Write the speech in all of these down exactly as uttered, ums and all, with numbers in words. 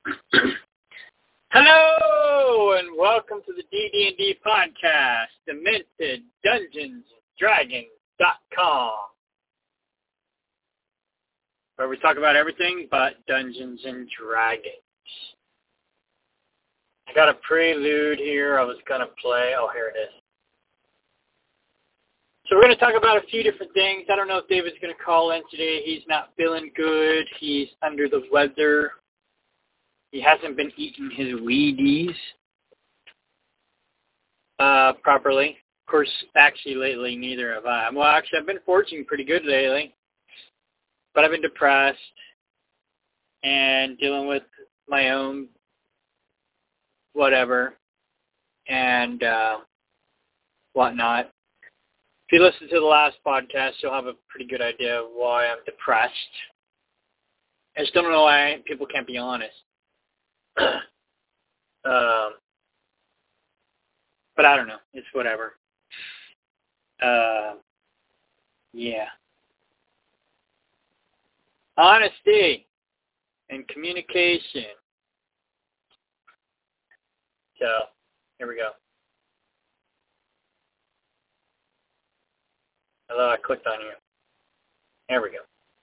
Hello, and welcome to the D D and D podcast, Demented Dungeons Dragons dot com, where we talk about everything but Dungeons and Dragons. I got a prelude here I was going to play. Oh, here it is. So we're going to talk about a few different things. I don't know if David's going to call in today. He's not feeling good. He's under the weather. He hasn't been eating his Wheaties uh, properly. Of course, actually lately, neither have I. Well, actually, I've been foraging pretty good lately. But I've been depressed and dealing with my own whatever and uh, whatnot. If you listen to the last podcast, you'll have a pretty good idea of why I'm depressed. I just don't know why people can't be honest. um, but I don't know. It's whatever. Uh, yeah. Honesty and communication. So, here we go. Hello, I clicked on you. There we go.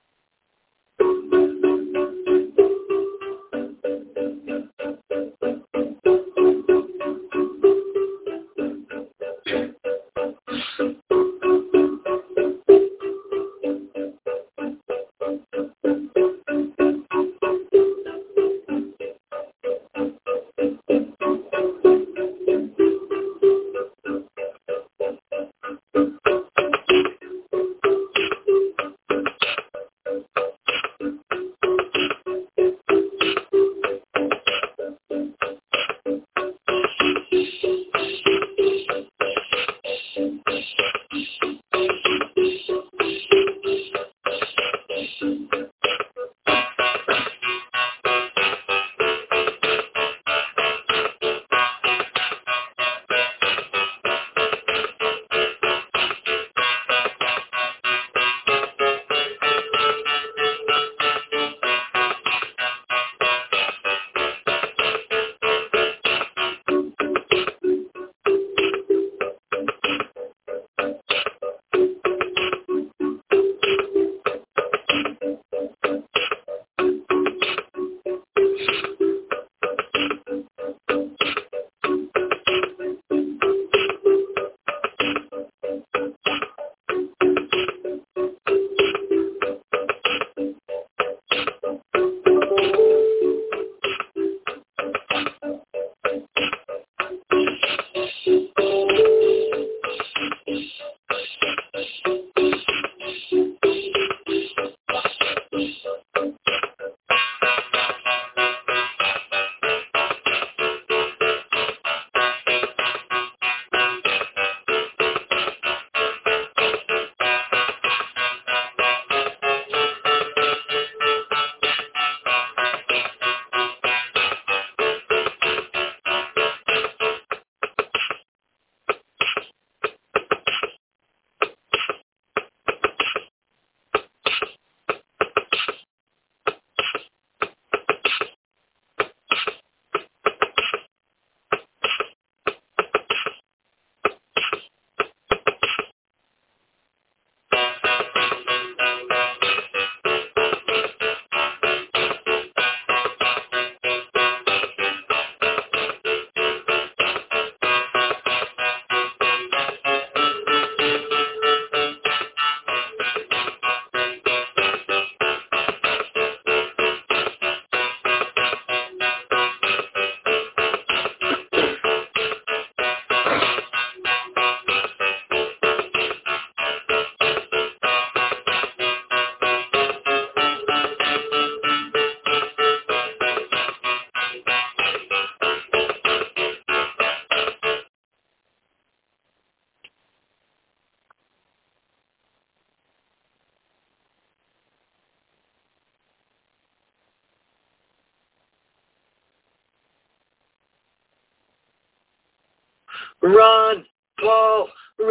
Run, Paul,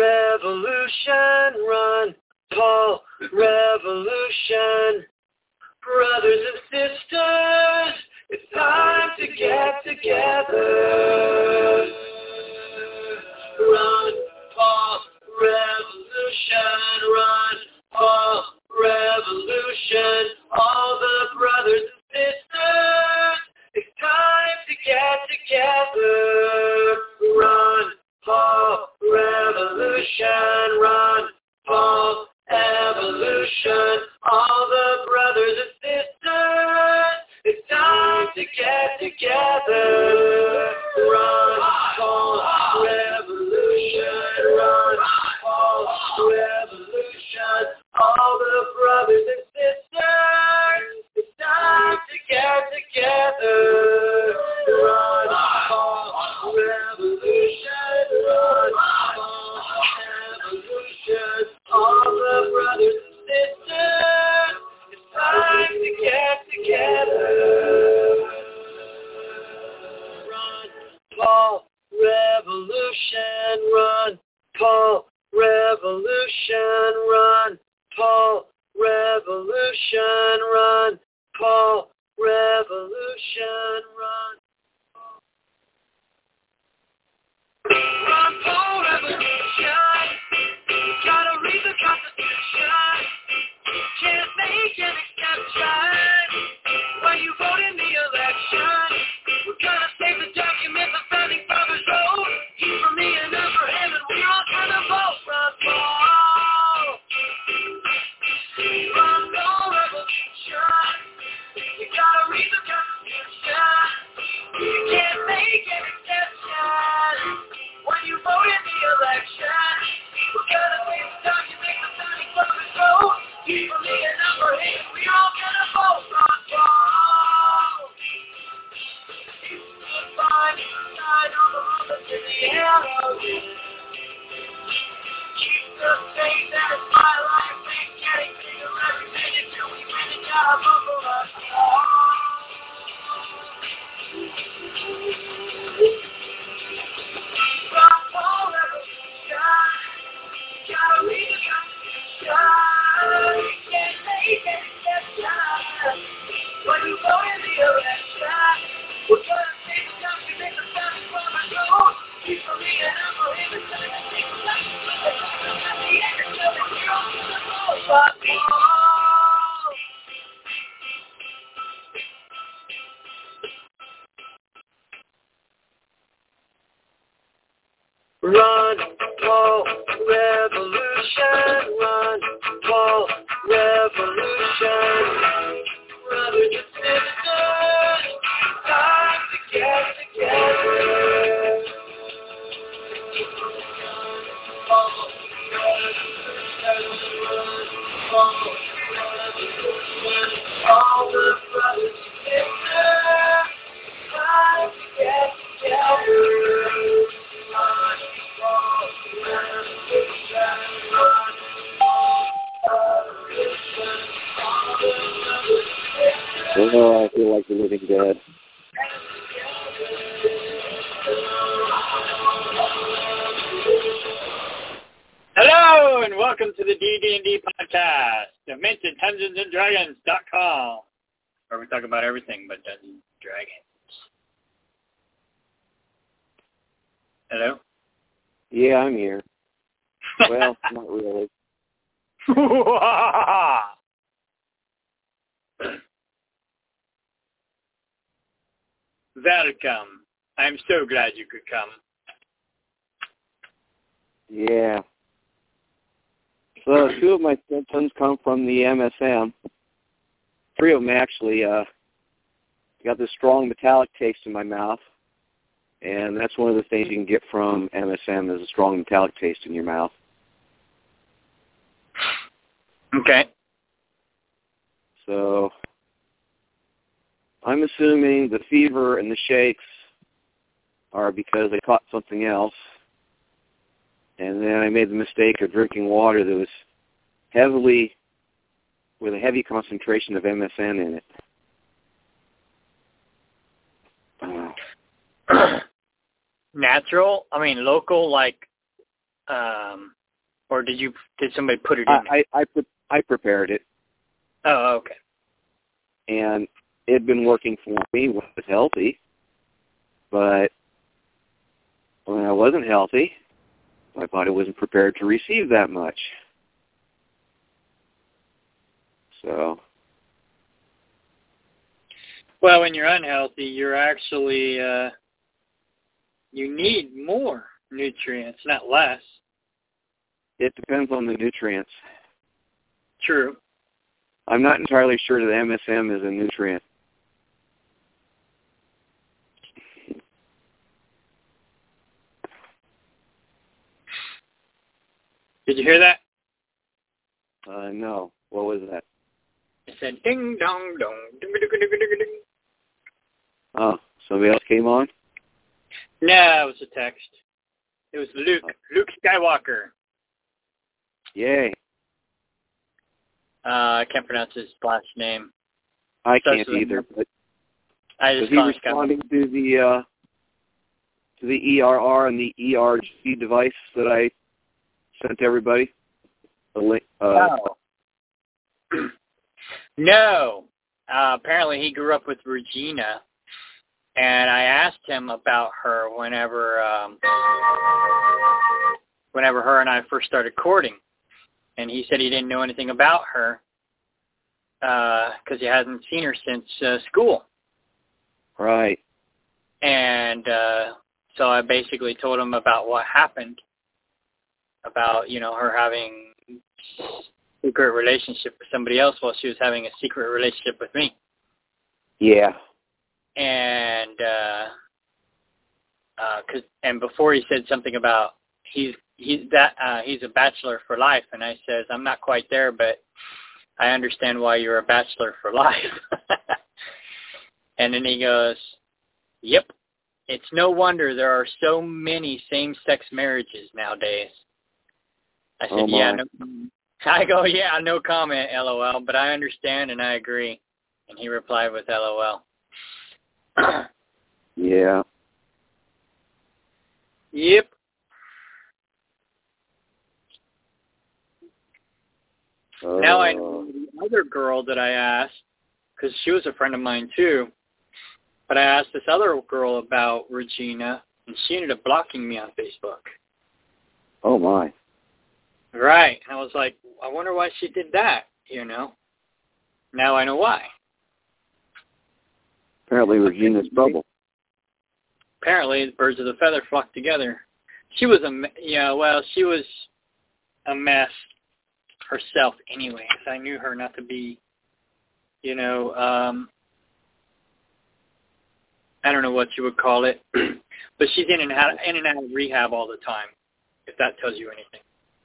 revolution, run, Paul, revolution. Brothers and sisters, it's time together. Run, Paul, revolution. Run, Paul, revolution. All the brothers and sisters, it's time to get together. Run, Paul, revolution. Run, Paul, evolution. All the brothers and sisters, it's time to get together. Run, Paul, revolution. Run, Paul, revolution. All the brothers and sisters, it's time to get together. Run, Paul, revolution. Run, Paul, evolution. All the brothers and sisters, it's time to get together. Run, Paul, revolution. Run, Paul, revolution. Run, Paul, revolution. Run, Paul, revolution. Run. Run, Paul, revolution. You gotta read the Constitution. Can't make an exception when you vote in the election. We're gonna save the document the founding fathers wrote. He for me and I for him, and we're all gonna vote. Run, Paul. Run, Paul, revolution. You gotta read the Constitution. You can't make an exception when you vote in the election. We're gonna save the document the founding fathers wrote. He for me and I for him, and we're all gonna vote. Run, Paul. Find inside all the mothers in the arrows. Keep the faith that is my life. Ain't getting bigger every minute till we win it. Gotta bubble us all. Run, Paul, revolution. Gotta read the Constitution. You can't make an exception when you vote in the election. We're gonna save the document the founding fathers wrote. He's for me and I'm for him. It's time to take the time. At the end of it, we're all gonna vote. Run, Paul. Run, Paul, revolution. Run, Paul, revolution. Brothers and sisters, time to get together. Paul, revolution. Run, Paul, revolution. All the brothers and sisters, time to get together. Run, Paul, revolution. Run, Paul, revolution. All the brothers. Oh, I feel like the living dead. Hello, and welcome to the D D and D podcast, Demented Dungeons and Dragons dot com, where we talk about everything but Dungeons and Dragons. Hello? Yeah, I'm here. Well, not really. Welcome. I'm so glad you could come. Yeah. So two of my symptoms come from the M S M. Three of them actually. Uh, got this strong metallic taste in my mouth, and that's one of the things you can get from M S M is a strong metallic taste in your mouth. Okay. So I'm assuming the fever and the shakes are because I caught something else. And then I made the mistake of drinking water that was heavily, with a heavy concentration of M S M in it. Uh. Natural? I mean, local, like, um, or did you, did somebody put it in? I, I, I, pre- I prepared it. Oh, okay. And it had been working for me when I was healthy. But when I wasn't healthy, my body wasn't prepared to receive that much. So. Well, when you're unhealthy, you're actually, uh, you need more nutrients, not less. It depends on the nutrients. True. I'm not entirely sure that M S M is a nutrient. Did you hear that? Uh, no. What was that? It said ding dong dong ding ding ding ding ding ding. Oh, somebody else came on? No, it was a text. It was Luke. Oh. Luke Skywalker. Yay. Uh, I can't pronounce his last name. I Starts can't with- either, but I was just he call him responding to the uh, to the E R R and the E R G device that I sent to everybody? The link. Uh, no. no. Uh, apparently he grew up with Regina, and I asked him about her whenever um, whenever her and I first started courting. And he said he didn't know anything about her because uh, he hasn't seen her since uh, school. Right. And uh, so I basically told him about what happened, about, you know, her having a secret relationship with somebody else while she was having a secret relationship with me. Yeah. And uh, uh, cause, and before he said something about he's he's that uh, he's a bachelor for life, and I says I'm not quite there, but I understand why you're a bachelor for life. And then he goes, "Yep, it's no wonder there are so many same-sex marriages nowadays." I said, Oh, "Yeah, my. no." I go, "Yeah, no comment, LOL, but I understand and I agree." And he replied with LOL. Yeah. Yep. Uh, Now I know the other girl that I asked, because she was a friend of mine too, but I asked this other girl about Regina, and she ended up blocking me on Facebook. Oh, my. Right. And I was like, I wonder why she did that, you know? Now I know why. Apparently Regina's trouble. Apparently, the birds of the feather flock together. She was a, yeah, well, she was a mess herself anyway. I knew her not to be, you know, um, I don't know what you would call it, but she's in and out, in and out of rehab all the time, if that tells you anything.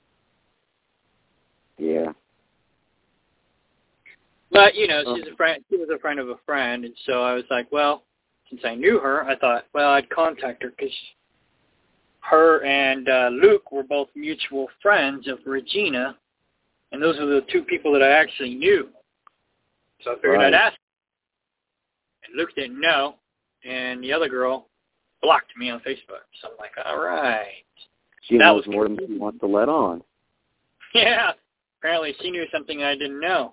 Yeah. But, you know, she's a friend. She was a friend of a friend, and so I was like, well, since I knew her, I thought, well, I'd contact her because her and uh, Luke were both mutual friends of Regina, and those were the two people that I actually knew. So I figured Right. I'd ask. And Luke didn't know, and the other girl blocked me on Facebook. So I'm like, all right. She That knows was more than she wants to let on. Yeah. Apparently she knew something I didn't know.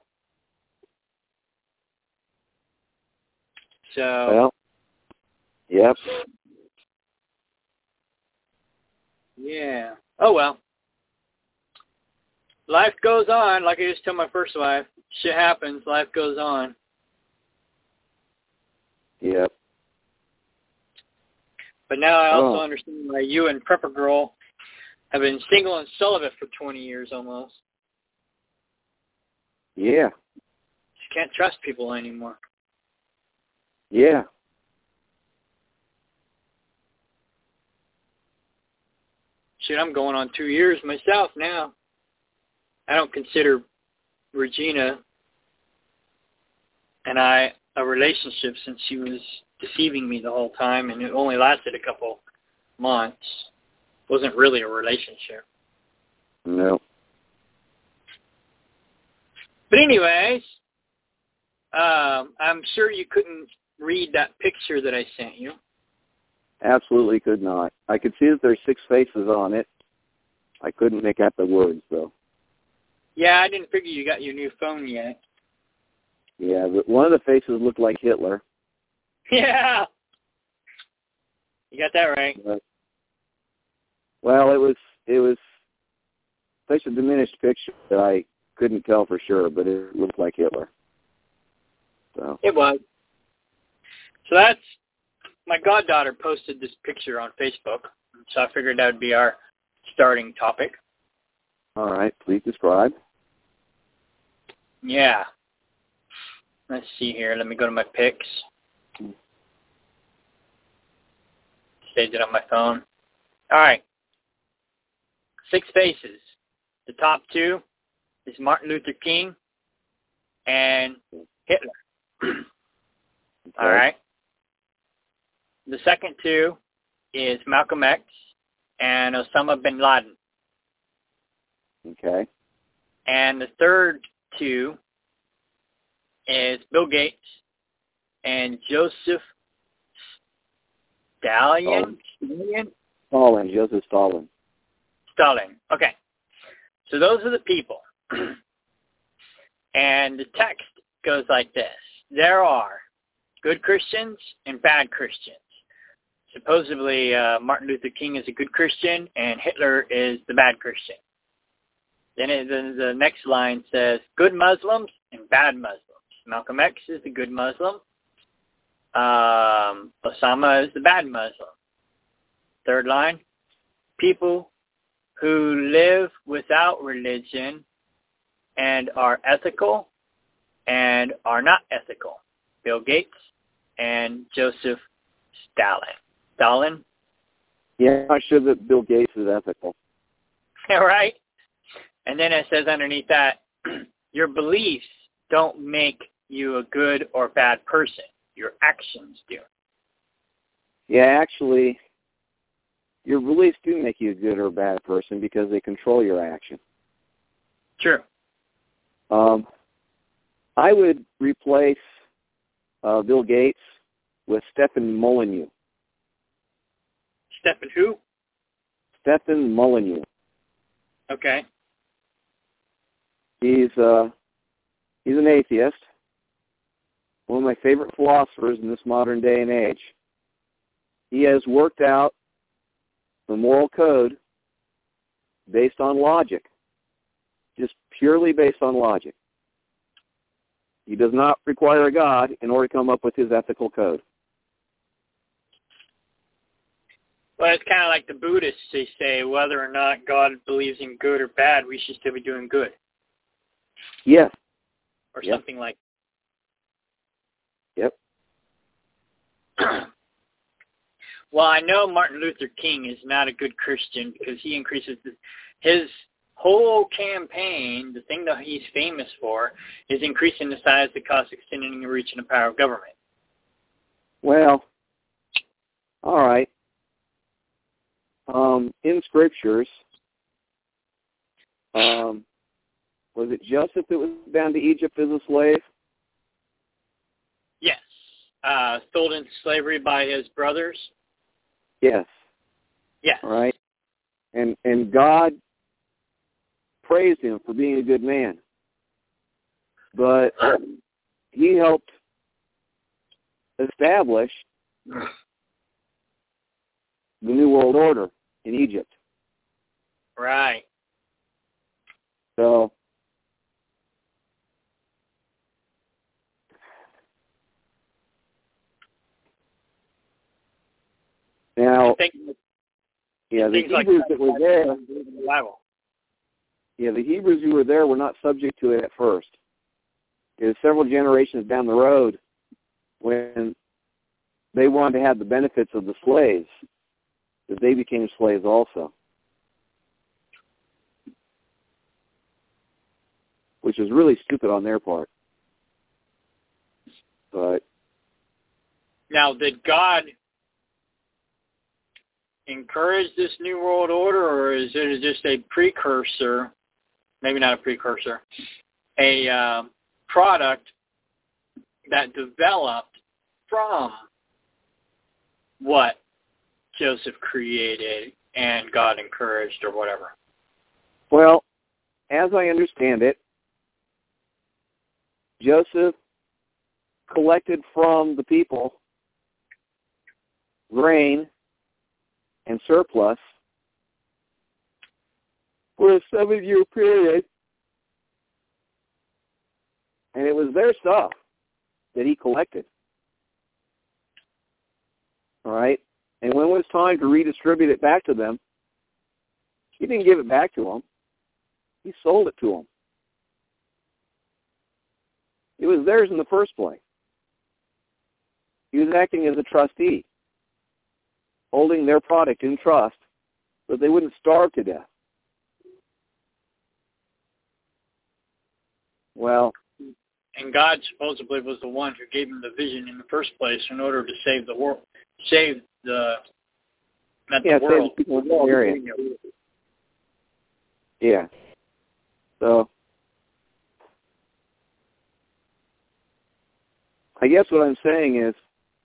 So. Well, yep. Yeah. Oh, well. Life goes on. Like I used to tell my first wife, shit happens. Life goes on. Yep. But now I also Oh. understand why you and Prepper Girl have been single and celibate for twenty years almost. Yeah. You can't trust people anymore. Yeah. Shit, I'm going on two years myself now. I don't consider Regina and I a relationship since she was deceiving me the whole time, and it only lasted a couple months. It wasn't really a relationship. No. But anyways, um, I'm sure you couldn't read that picture that I sent you. Absolutely could not. I could see that there's six faces on it. I couldn't make out the words, though. Yeah, I didn't figure you got your new phone yet. Yeah, but one of the faces looked like Hitler. Yeah. You got that right. But, well, it was it was such a diminished picture that I couldn't tell for sure, but it looked like Hitler. So it was. So that's my goddaughter posted this picture on Facebook, so I figured that would be our starting topic. All right, please describe. Yeah. Let's see here. Let me go to my pics. Saved it on my phone. All right. Six faces. The top two is Martin Luther King and Hitler. Okay. All right. The second two is Malcolm X and Osama bin Laden. Okay. And the third two is Bill Gates and Joseph Stalin. Stalin? Stalin, Joseph Stalin. Stalin. Okay. So those are the people. And the text goes like this. There are good Christians and bad Christians. Supposedly, uh, Martin Luther King is a good Christian and Hitler is the bad Christian. Then, it, then the next line says, good Muslims and bad Muslims. Malcolm X is the good Muslim. Um, Osama is the bad Muslim. Third line, people who live without religion and are ethical and are not ethical. Bill Gates and Joseph Stalin. Stalin? Yeah, I'm not sure that Bill Gates is ethical. All right. And then it says underneath that, your beliefs don't make you a good or bad person. Your actions do. Yeah, actually, your beliefs do make you a good or bad person because they control your action. True. Um, I would replace uh, Bill Gates with Stefan Molyneux. Stephen who? Stefan Molyneux. Okay. He's uh, he's an atheist. One of my favorite philosophers in this modern day and age. He has worked out the moral code based on logic, just purely based on logic. He does not require a God in order to come up with his ethical code. Well, it's kind of like the Buddhists. They say whether or not God believes in good or bad, we should still be doing good. Yes. Or Yep. something like Yep. Well, I know Martin Luther King is not a good Christian because he increases the, his whole campaign, the thing that he's famous for, is increasing the size, the cost, extending the reach, and the power of government. Well, all right. Um, in scriptures, um, was it Joseph that was down to Egypt as a slave? Yes. Uh, sold into slavery by his brothers. Yes. Yes. All right. And and God praised him for being a good man. But he helped establish the New World Order in Egypt. Right. So now, Think, yeah, the things like Hebrews that were there, in the Bible. yeah, the Hebrews who were there were not subject to it at first. It was several generations down the road when they wanted to have the benefits of the slaves, that they became slaves also, which is really stupid on their part. But Now, did God encourage this New World Order, or is it just a precursor, maybe not a precursor, a uh, product that developed from what Joseph created and God encouraged or whatever? well, as I understand it, Joseph collected from the people grain and surplus for a seven-year period, and it was their stuff that he collected. All right? And when it was time to redistribute it back to them, he didn't give it back to them. He sold it to them. It was theirs in the first place. He was acting as a trustee, holding their product in trust so they wouldn't starve to death. Well, and God supposedly was the one who gave him the vision in the first place in order to save the world, save the, not yeah, the world. save the people in the area. Yeah. So, I guess what I'm saying is,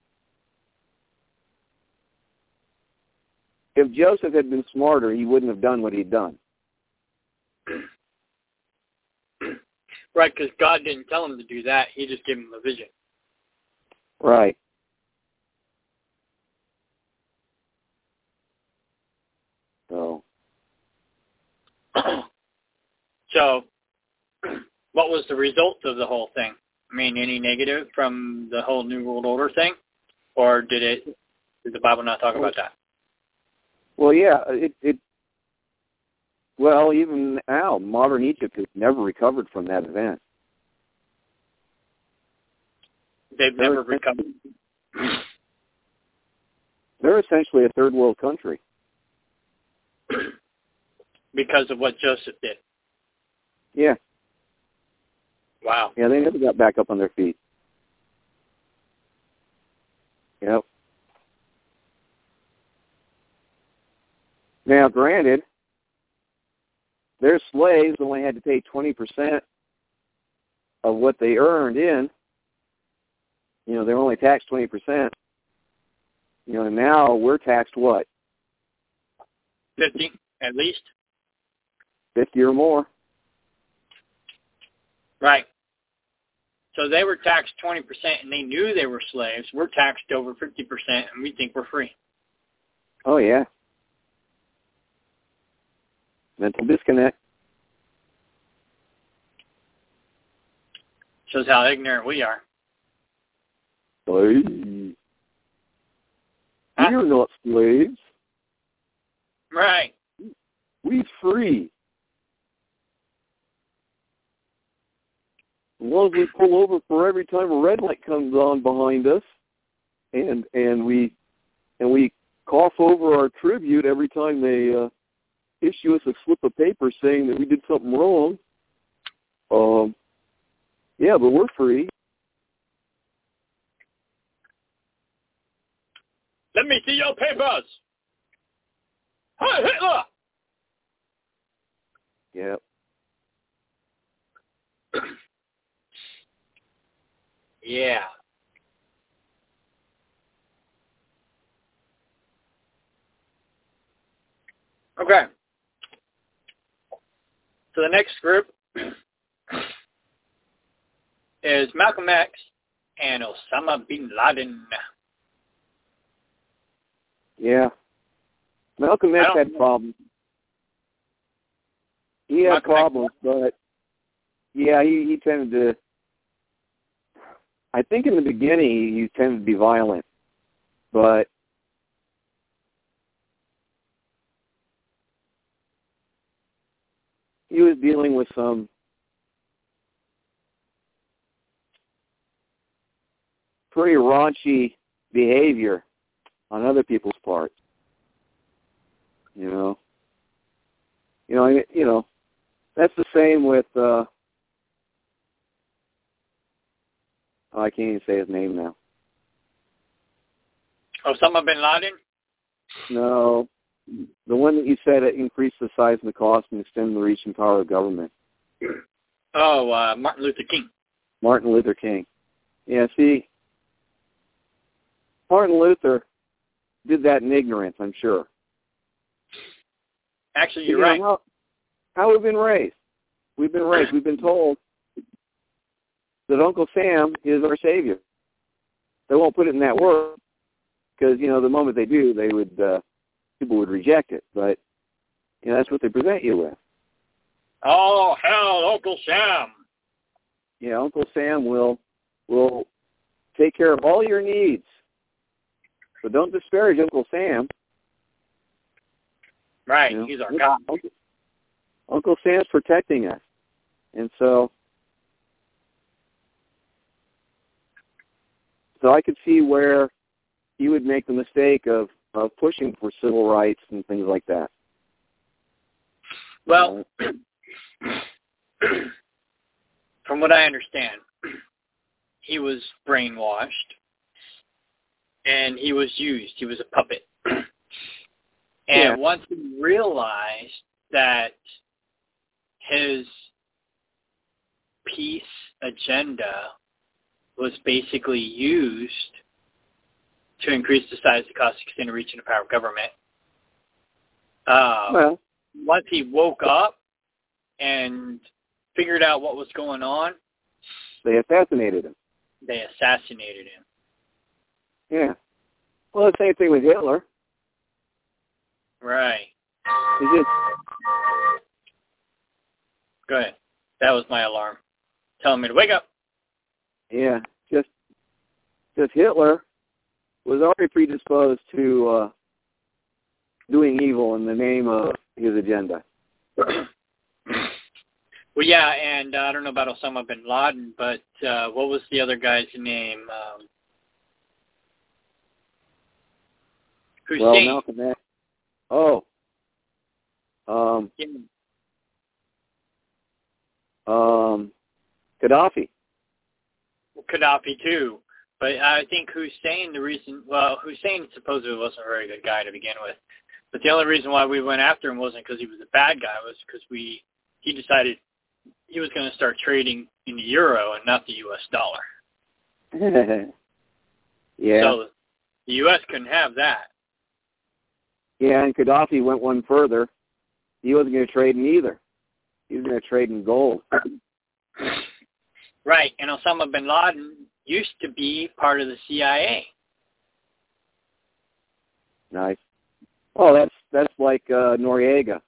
if Joseph had been smarter, he wouldn't have done what he'd done. Right, because God didn't tell him to do that. He just gave him the vision. Right. So. So, what was the result of the whole thing? I mean, any negative from the whole New World Order thing? Or did it, did the Bible not talk about that? Well, yeah, it, it, well, even now, modern Egypt has never recovered from that event. They've they're, never recovered. They're essentially a third world country. Because of what Joseph did. Yeah. Wow. Yeah, they never got back up on their feet. Yep. Now, granted, their slaves only had to pay twenty percent of what they earned in. You know, they're only taxed twenty percent. You know, and now we're taxed what? fifty, at least. fifty or more. Right. So they were taxed twenty percent, and they knew they were slaves. We're taxed over fifty percent, and we think we're free. Oh, yeah. Mental disconnect. Shows how ignorant we are. Slaves. Huh? We're not slaves. Right. We're free. As long as we pull over for every time a red light comes on behind us, and and we and we cough over our tribute every time they uh, issue us a slip of paper saying that we did something wrong. Um, yeah, but we're free. Let me see your papers. Hi, Hitler. Yep. Yeah. Okay. So the next group is Malcolm X and Osama bin Laden. Yeah. Malcolm X had problems. He had Malcolm problems, X. but yeah, he, he tended to. I think in the beginning he, he tended to be violent, but he was dealing with some pretty raunchy behavior on other people's parts. You know, you know, you know, that's the same with. Uh, oh, I can't even say his name now. Osama bin Laden? No, the one that you said it increased the size and the cost and extend the reach and power of government. Oh, uh, Martin Luther King. Martin Luther King. Yeah, see, Martin Luther did that in ignorance, I'm sure. Actually, you're you know, right. How, how we've been raised. We've been raised. We've been told that Uncle Sam is our savior. They won't put it in that word because, you know, the moment they do, they would uh, people would reject it, but you know that's what they present you with. Oh hell, Uncle Sam. Yeah, Uncle Sam will will take care of all your needs. So don't disparage Uncle Sam. Right, you know? he's our guy. Uncle, Uncle Sam's protecting us, and so so I could see where he would make the mistake of, of pushing for civil rights and things like that. Well, uh, from what I understand, he was brainwashed, and he was used. He was a puppet. And yeah. once he realized that his peace agenda was basically used to increase the size, the cost, extent, and reach, and the power of government, uh, well, once he woke up and figured out what was going on, they assassinated him. They assassinated him. Yeah. Well, the same thing with Hitler. Right. He just Go ahead. That was my alarm, telling me to wake up. Yeah, just just Hitler was already predisposed to uh, doing evil in the name of his agenda. Well, yeah, and uh, I don't know about Osama bin Laden, but uh, what was the other guy's name? Um, Hussein. Well, Malcolm X. Oh. Um. Yeah. Um. Gaddafi. Gaddafi, too. But I think Hussein, the reason, well, Hussein supposedly wasn't a very good guy to begin with. But the only reason why we went after him wasn't because he was a bad guy, it was because we, he decided he was going to start trading in the euro and not the U S dollar. Yeah. So the U S couldn't have that. Yeah, and Gaddafi went one further. He wasn't going to trade in either. He was going to trade in gold. Right, and Osama bin Laden used to be part of the C I A. Nice. Oh, that's that's like uh, Noriega.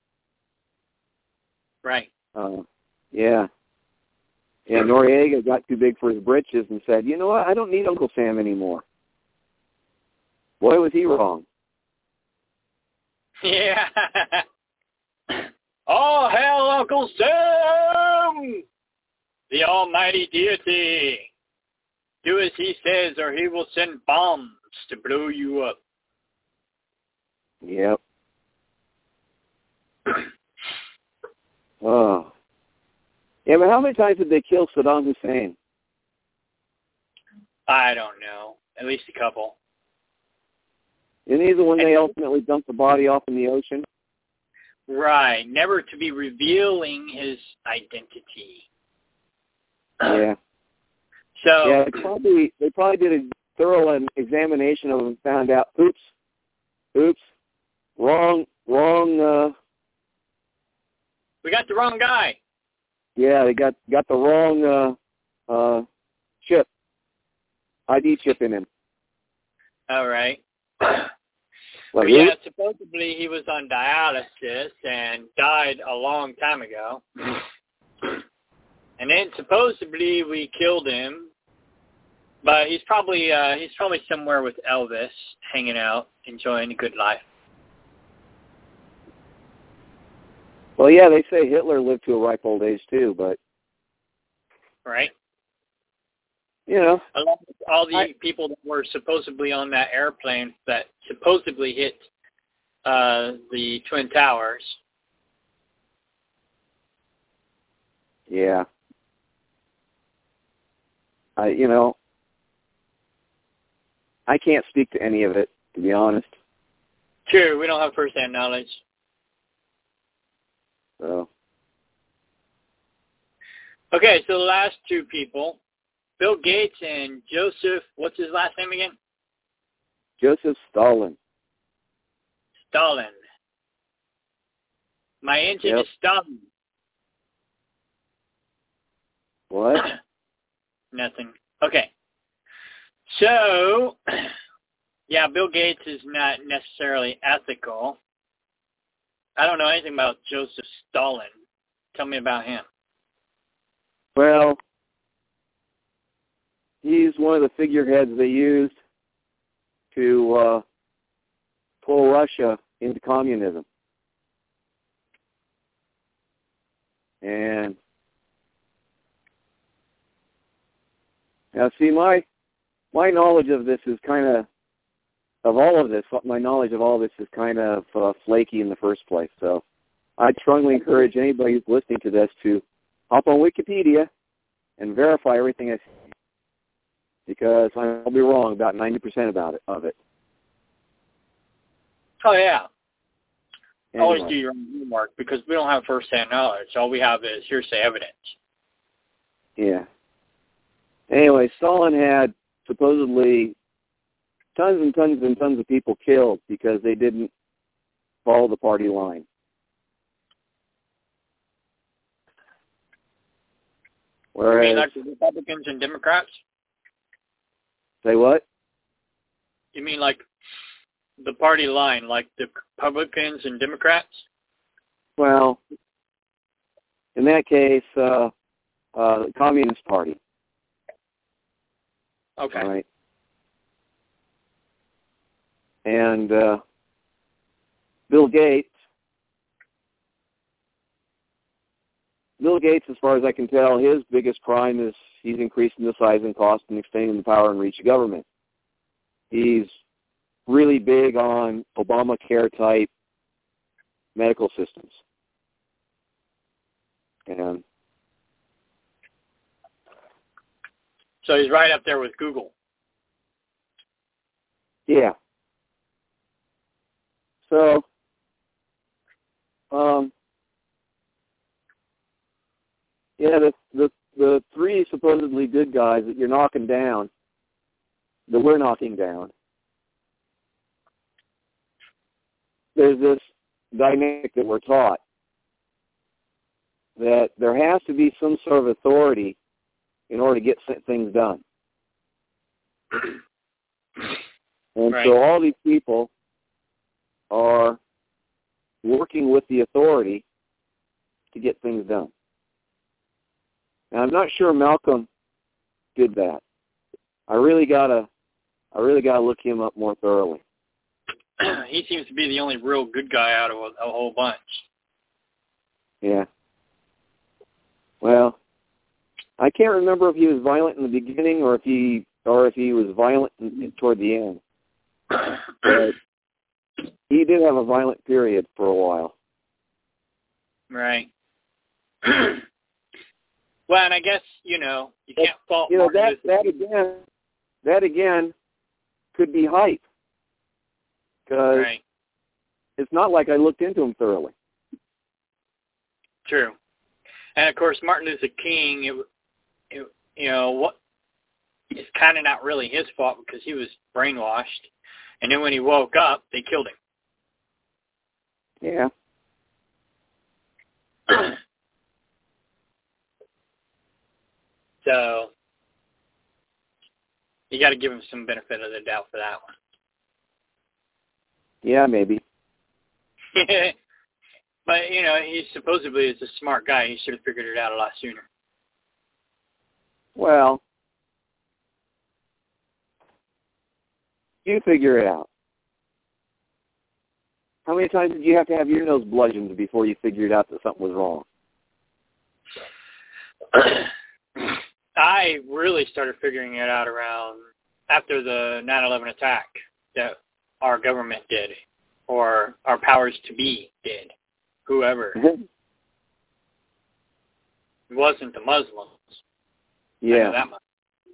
Right. Uh, yeah. Yeah, Noriega got too big for his britches and said, you know what, I don't need Uncle Sam anymore. Boy, was he wrong. Yeah. All hail Uncle Sam, the almighty deity. Do as he says or he will send bombs to blow you up. Yep. Oh. Yeah, but how many times did they kill Saddam Hussein? I don't know. At least a couple. Isn't he the one they ultimately dumped the body off in the ocean? Right. Never to be revealing his identity. Yeah. So yeah, they probably they probably did a thorough examination of him and found out, oops, oops, wrong, wrong. Uh, we got the wrong guy. Yeah, they got got the wrong uh, uh, chip, I D chip in him. All right. Like, well, yeah, oops. supposedly he was on dialysis and died a long time ago. And then supposedly we killed him, but he's probably uh, he's probably somewhere with Elvis, hanging out, enjoying a good life. Well, yeah, they say Hitler lived to a ripe old age too, but right, you know, along with all the I, people that were supposedly on that airplane that supposedly hit uh, the Twin Towers. Yeah. I, you know, I can't speak to any of it, to be honest. True, we don't have first-hand knowledge. So. Okay, so the last two people, Bill Gates and Joseph, what's his last name again? Joseph Stalin. Stalin. My engine Yep. is Stalin. What? Nothing. Okay. So, Yeah, Bill Gates is not necessarily ethical. I don't know anything about Joseph Stalin. Tell me about him. Well, he's one of the figureheads they used to uh, pull Russia into communism. And now, see, my my knowledge of this is kind of, of all of this, my knowledge of all this is kind of uh, flaky in the first place. So I'd strongly encourage anybody who's listening to this to hop on Wikipedia and verify everything I say, because I'll be wrong about ninety percent about it, of it. Oh, yeah. Anyway. Always do your own homework, because we don't have first-hand knowledge. All we have is hearsay evidence. Yeah. Anyway, Stalin had supposedly tons and tons and tons of people killed because they didn't follow the party line. Whereas, you mean like the Republicans and Democrats? Say what? You mean like the party line, like the Republicans and Democrats? Well, in that case, uh, uh, the Communist Party. Okay. Right. And uh, Bill Gates, Bill Gates, as far as I can tell, his biggest crime is he's increasing the size and cost and extending the power and reach of government. He's really big on Obamacare type medical systems. And so he's right up there with Google. Yeah. So, um, yeah, the, the the three supposedly good guys that you're knocking down, that we're knocking down, there's this dynamic that we're taught that there has to be some sort of authority in order to get things done. And right. so all these people are working with the authority to get things done. And I'm not sure Malcolm did that. I really gotta, I really gotta look him up more thoroughly. He seems to be the only real good guy out of a, a whole bunch. Yeah. Well, I can't remember if he was violent in the beginning or if he or if he was violent in, in, toward the end. But he did have a violent period for a while. Right. Well, and I guess, you know, you can't fault You know, Martin that, Luther. that again, that again could be hype. Because right. it's not like I looked into him thoroughly. True. And, of course, Martin Luther King, it, it, you know, what it's kind of not really his fault because he was brainwashed. And then when he woke up, they killed him. Yeah. So you got to give him some benefit of the doubt for that one. Yeah, maybe. But, you know, he supposedly is a smart guy. He should have figured it out a lot sooner. Well, you figure it out. How many times did you have to have your nose bludgeoned before you figured out that something was wrong? I really started figuring it out around after the nine eleven attack that our government did, or our powers to be did, whoever. It wasn't the Muslims. Yeah. I know that much.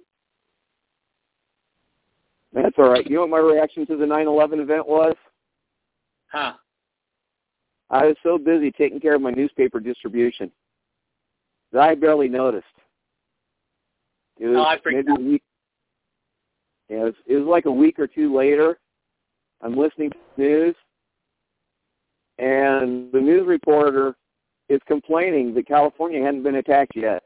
That's all right. You know what my reaction to the nine eleven event was? Huh. I was so busy taking care of my newspaper distribution that I barely noticed. It was oh, I freaked maybe out. a week. Yeah, it was, it was like a week or two later. I'm listening to the news, and the news reporter is complaining that California hadn't been attacked yet.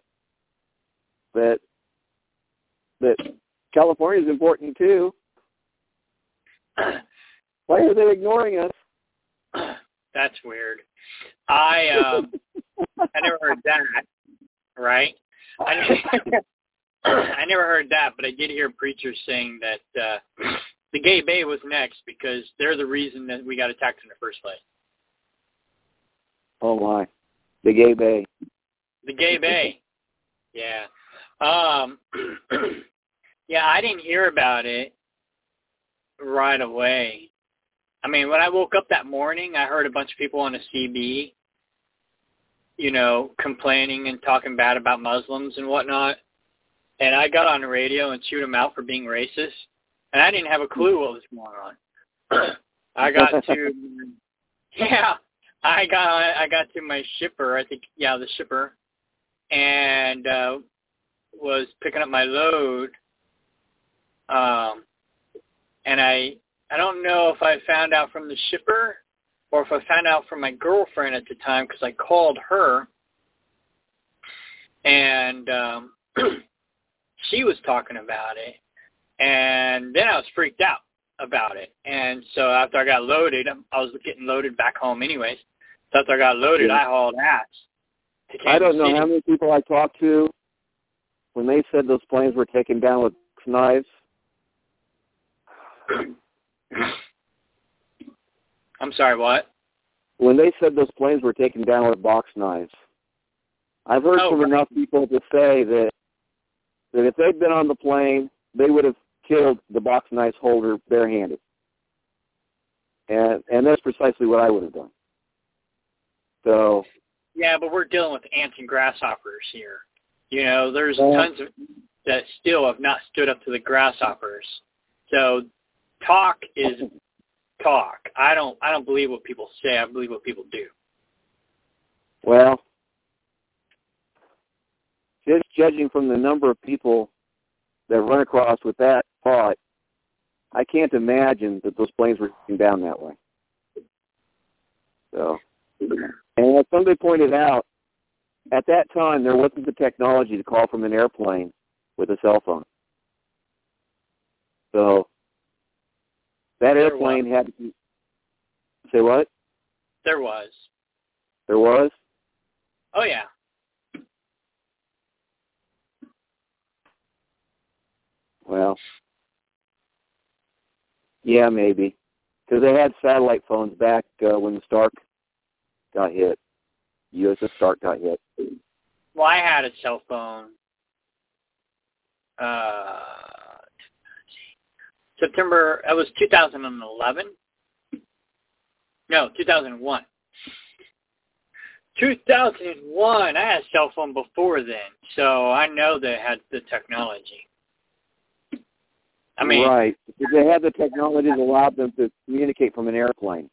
That that California is important too. Why are they ignoring us? That's weird. I um, I never heard that. Right? I never, I never heard that, but I did hear preachers saying that uh, the Gay Bay was next because they're the reason that we got attacked in the first place. Oh my, the Gay Bay. The Gay Bay. Yeah. Um. Yeah, I didn't hear about it right away. I mean, when I woke up that morning, I heard a bunch of people on the C B, you know, complaining and talking bad about Muslims and whatnot. And I got on the radio and chewed them out for being racist. And I didn't have a clue what was going on. I got to, yeah, I got I got to my shipper, I think, yeah, the shipper, and uh, was picking up my load. Um, and I, I don't know if I found out from the shipper or if I found out from my girlfriend at the time because I called her, and um, she was talking about it. And then I was freaked out about it. And so after I got loaded, I was getting loaded back home anyways. So after I got loaded, yeah. I hauled ass to Kansas I don't know City. how many people I talked to when they said those planes were taken down with knives. I'm sorry, what? When they said those planes were taken down with box knives. I've heard oh, from right. enough people to say that that if they'd been on the plane, they would have killed the box knives holder barehanded. And and that's precisely what I would have done. So yeah, but we're dealing with ants and grasshoppers here. You know, there's uh, tons of that still have not stood up to the grasshoppers. So talk is talk. I don't I don't believe what people say. I believe what people do. Well, just judging from the number of people that run across with that thought, I can't imagine that those planes were taken down that way. So, and as somebody pointed out, at that time there wasn't the technology to call from an airplane with a cell phone. So that there airplane was. had to be, say what? There was. There was? Oh, yeah. Well, yeah, maybe. Because they had satellite phones back uh, when the Stark got hit. U S S Stark got hit. Well, I had a cell phone. Uh, September, it was two thousand eleven. No, two thousand one. two thousand one, I had a cell phone before then, so I know they had the technology. I mean, right. Because they had the technology that allowed them to communicate from an airplane.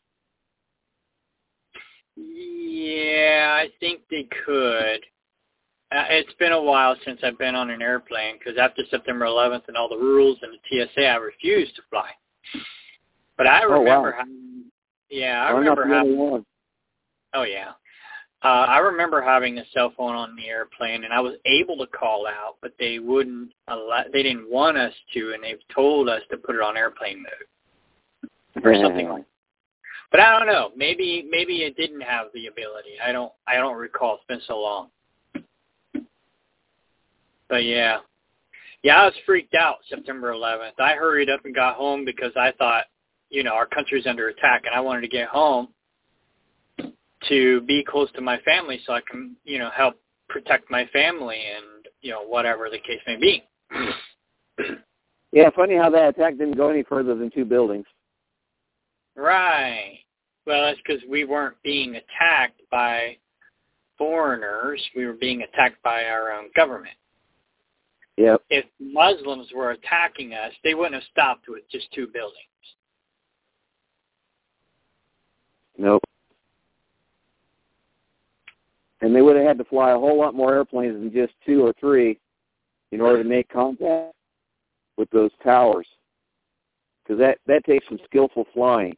Yeah, I think they could. Uh, it's been a while since I've been on an airplane because after September eleventh and all the rules and the T S A, I refused to fly. But I remember oh, wow. having, yeah, I I'm remember not the having, only one. oh yeah, uh, I remember having a cell phone on the airplane, and I was able to call out, but they wouldn't allow, they didn't want us to, and they've told us to put it on airplane mode or something like that. But I don't know. Maybe maybe it didn't have the ability. I don't I don't recall. It's been so long. But yeah. Yeah, I was freaked out September eleventh. I hurried up and got home because I thought, you know, our country's under attack and I wanted to get home to be close to my family so I can, you know, help protect my family and, you know, whatever the case may be. Yeah, funny how that attack didn't go any further than two buildings. Right. Well, that's because we weren't being attacked by foreigners. We were being attacked by our own government. Yep. If Muslims were attacking us, they wouldn't have stopped with just two buildings. Nope. And they would have had to fly a whole lot more airplanes than just two or three in order to make contact with those towers. Because that, that takes some skillful flying.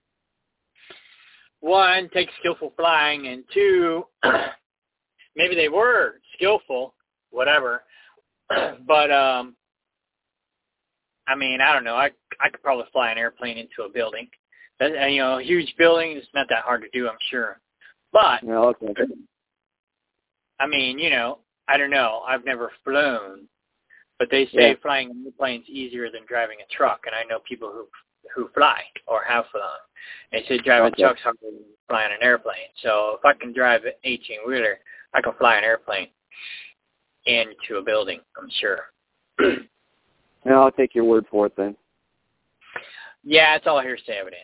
One, takes skillful flying, and two, maybe they were skillful, whatever. But, um, I mean, I don't know. I, I could probably fly an airplane into a building. That, and, you know, a huge building, it's not that hard to do, I'm sure. But, no, okay. I mean, you know, I don't know. I've never flown. But they say yeah. flying an airplane is easier than driving a truck. And I know people who who fly or have flown. They say driving okay. a truck's harder than flying an airplane. So if I can drive an eighteen-wheeler, I can fly an airplane into a building, I'm sure. No, I'll take your word for it then. Yeah, it's all hearsay evidence.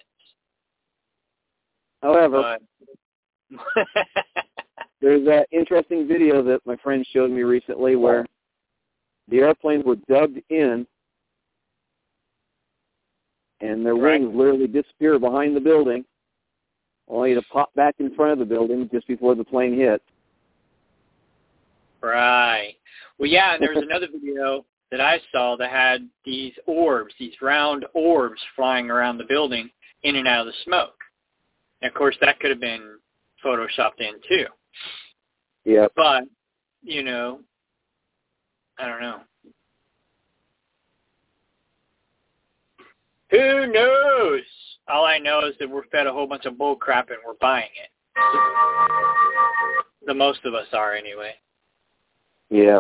However, But... there's that interesting video that my friend showed me recently where the airplanes were dubbed in and their right. wings literally disappear behind the building, only to pop back in front of the building just before the plane hit. Right. Well, yeah, and there was another video that I saw that had these orbs, these round orbs flying around the building in and out of the smoke. And, of course, that could have been photoshopped in, too. Yeah. But, you know, I don't know. Who knows? All I know is that we're fed a whole bunch of bull crap and we're buying it. The most of us are, anyway. Yeah.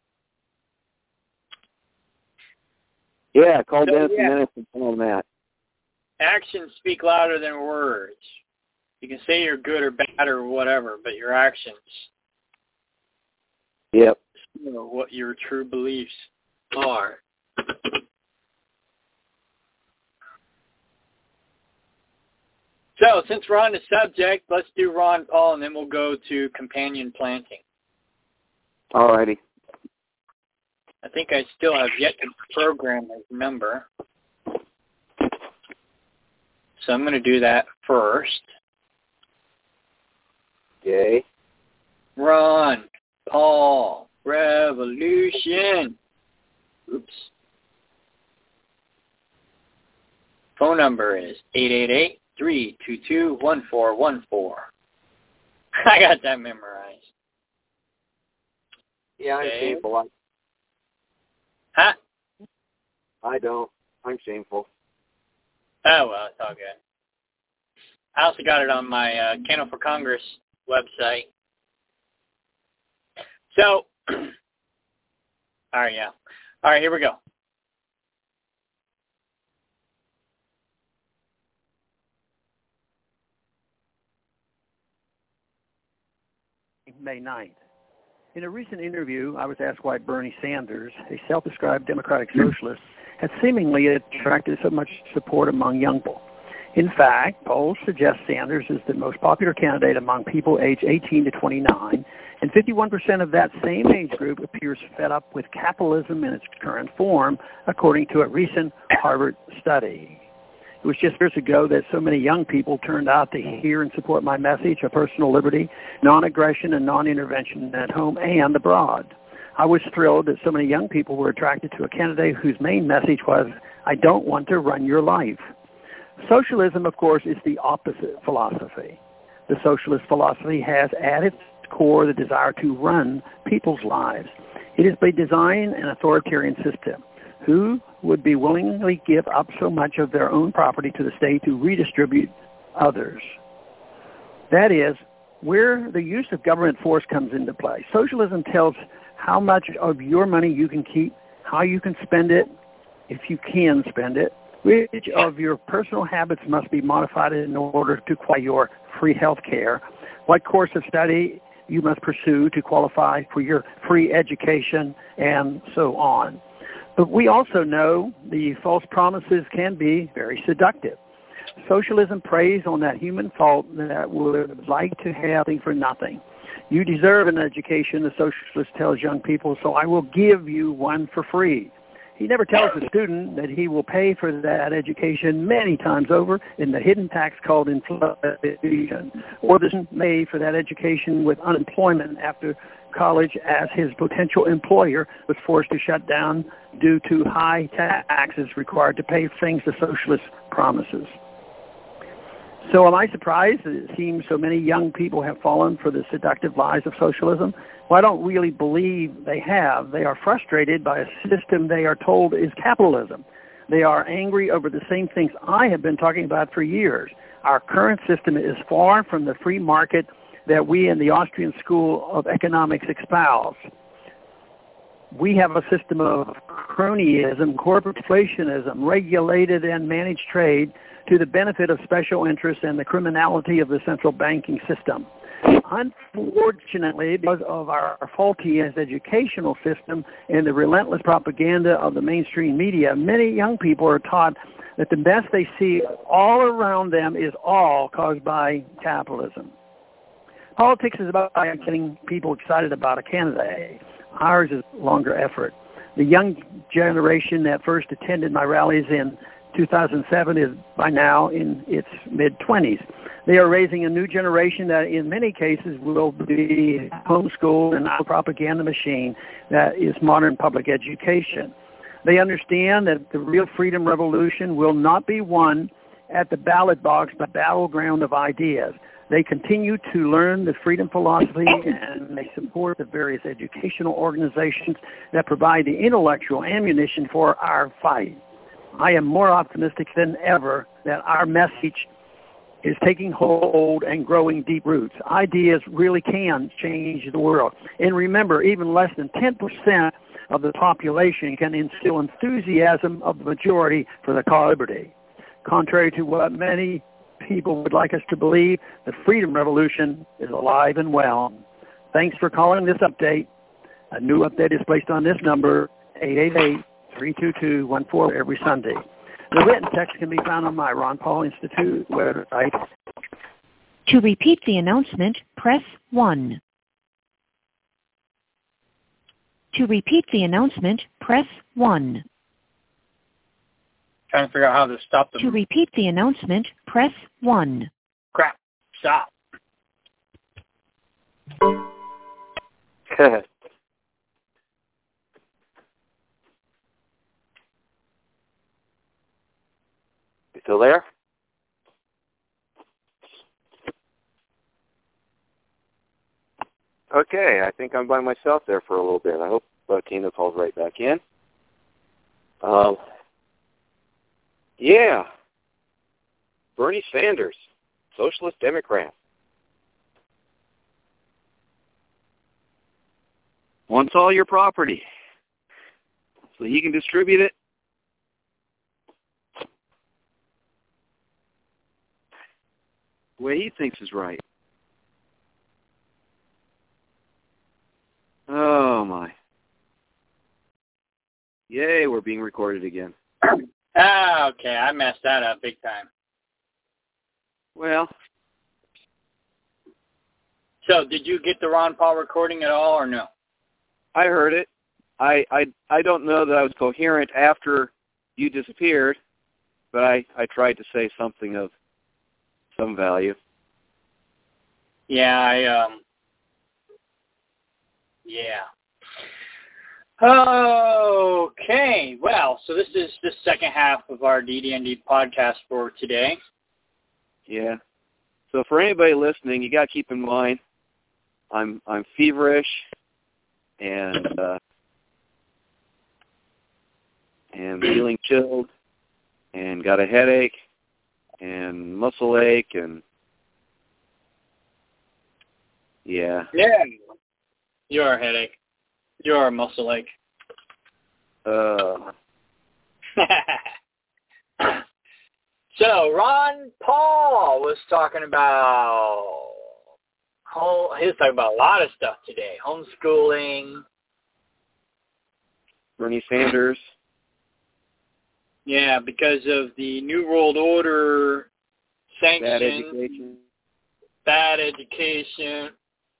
Yeah, call So, Dennis yeah. and Dennis and tell them that. Actions speak louder than words. You can say you're good or bad or whatever, but your actions Yep. show what your true beliefs are. So, since we're on the subject, let's do Ron Paul, and then we'll go to companion planting. All righty. I think I still have yet to program his number. So I'm going to do that first. Okay. Ron Paul Revolution. Oops. Phone number is eight eight eight, three two two, one four one four. I got that memorized. Yeah, I'm okay. shameful. I, Huh? I don't. I'm shameful. Oh, well, it's all good. I also got it on my uh, Candle for Congress website. So, all right, yeah. All right, here we go. May ninth. In a recent interview, I was asked why Bernie Sanders, a self-described democratic socialist, had seemingly attracted so much support among young people. In fact, polls suggest Sanders is the most popular candidate among people aged eighteen to twenty-nine, and fifty-one percent of that same age group appears fed up with capitalism in its current form, according to a recent Harvard study. It was just years ago that so many young people turned out to hear and support my message of personal liberty, non-aggression, and non-intervention at home and abroad. I was thrilled that so many young people were attracted to a candidate whose main message was, I don't want to run your life. Socialism, of course, is the opposite philosophy. The socialist philosophy has at its core the desire to run people's lives. It is by design an authoritarian system. Who would be willingly give up so much of their own property to the state to redistribute others? That is, where the use of government force comes into play. Socialism tells how much of your money you can keep, how you can spend it, if you can spend it, which of your personal habits must be modified in order to qualify your free health care, what course of study you must pursue to qualify for your free education, and so on. But we also know the false promises can be very seductive. Socialism preys on that human fault that would like to have things for nothing. You deserve an education, the socialist tells young people, so I will give you one for free. He never tells the student that he will pay for that education many times over in the hidden tax called inflation, or the student may for that education with unemployment after college as his potential employer was forced to shut down due to high taxes required to pay things the socialist promises. So am I surprised that it seems so many young people have fallen for the seductive lies of socialism? Well, I don't really believe they have. They are frustrated by a system they are told is capitalism. They are angry over the same things I have been talking about for years. Our current system is far from the free market that we in the Austrian School of Economics espouse. We have a system of cronyism, corporate inflationism, regulated and managed trade to the benefit of special interests and the criminality of the central banking system. Unfortunately, because of our faulty educational system and the relentless propaganda of the mainstream media, many young people are taught that the best they see all around them is all caused by capitalism. Politics is about getting people excited about a candidate. Ours is longer effort. The young generation that first attended my rallies in two thousand seven is by now in its mid-twenties. They are raising a new generation that in many cases will be homeschooled and a propaganda machine that is modern public education. They understand that the real freedom revolution will not be won at the ballot box, but battleground of ideas. They continue to learn the freedom philosophy and they support the various educational organizations that provide the intellectual ammunition for our fight. I am more optimistic than ever that our message is taking hold and growing deep roots. Ideas really can change the world. And remember, even less than ten percent of the population can instill enthusiasm of the majority for the cause of liberty. Contrary to what many people would like us to believe, the freedom revolution is alive and well. Thanks for calling this update. A new update is placed on this number, eight eight eight, three two two, one four, every Sunday. The written text can be found on my Ron Paul Institute website. To repeat the announcement, press one. To repeat the announcement, press one. Trying to figure out how to stop them. To repeat the announcement, press one. Crap. Stop. You still there? Okay, I think I'm by myself there for a little bit. I hope uh, Tina calls right back in. Um, yeah, Bernie Sanders, Socialist Democrat. Wants all your property so he can distribute it the way he thinks is right. Oh, my. Yay, we're being recorded again. Ah, okay. I messed that up big time. Well. So, did you get the Ron Paul recording at all, or no? I heard it. I, I, I don't know that I was coherent after you disappeared, but I, I tried to say something of some value. Yeah, I, um, yeah. Okay, well, so this is the second half of our D D N D podcast for today. Yeah. So for anybody listening, you got to keep in mind, I'm I'm feverish and uh, and feeling chilled and got a headache and muscle ache and yeah. Yeah. You're a headache. You're a muscle ache. Uh. So, Ron Paul was talking about, home, he was talking about a lot of stuff today. Homeschooling. Bernie Sanders. Yeah, because of the New World Order sanctions. Bad education. Bad education.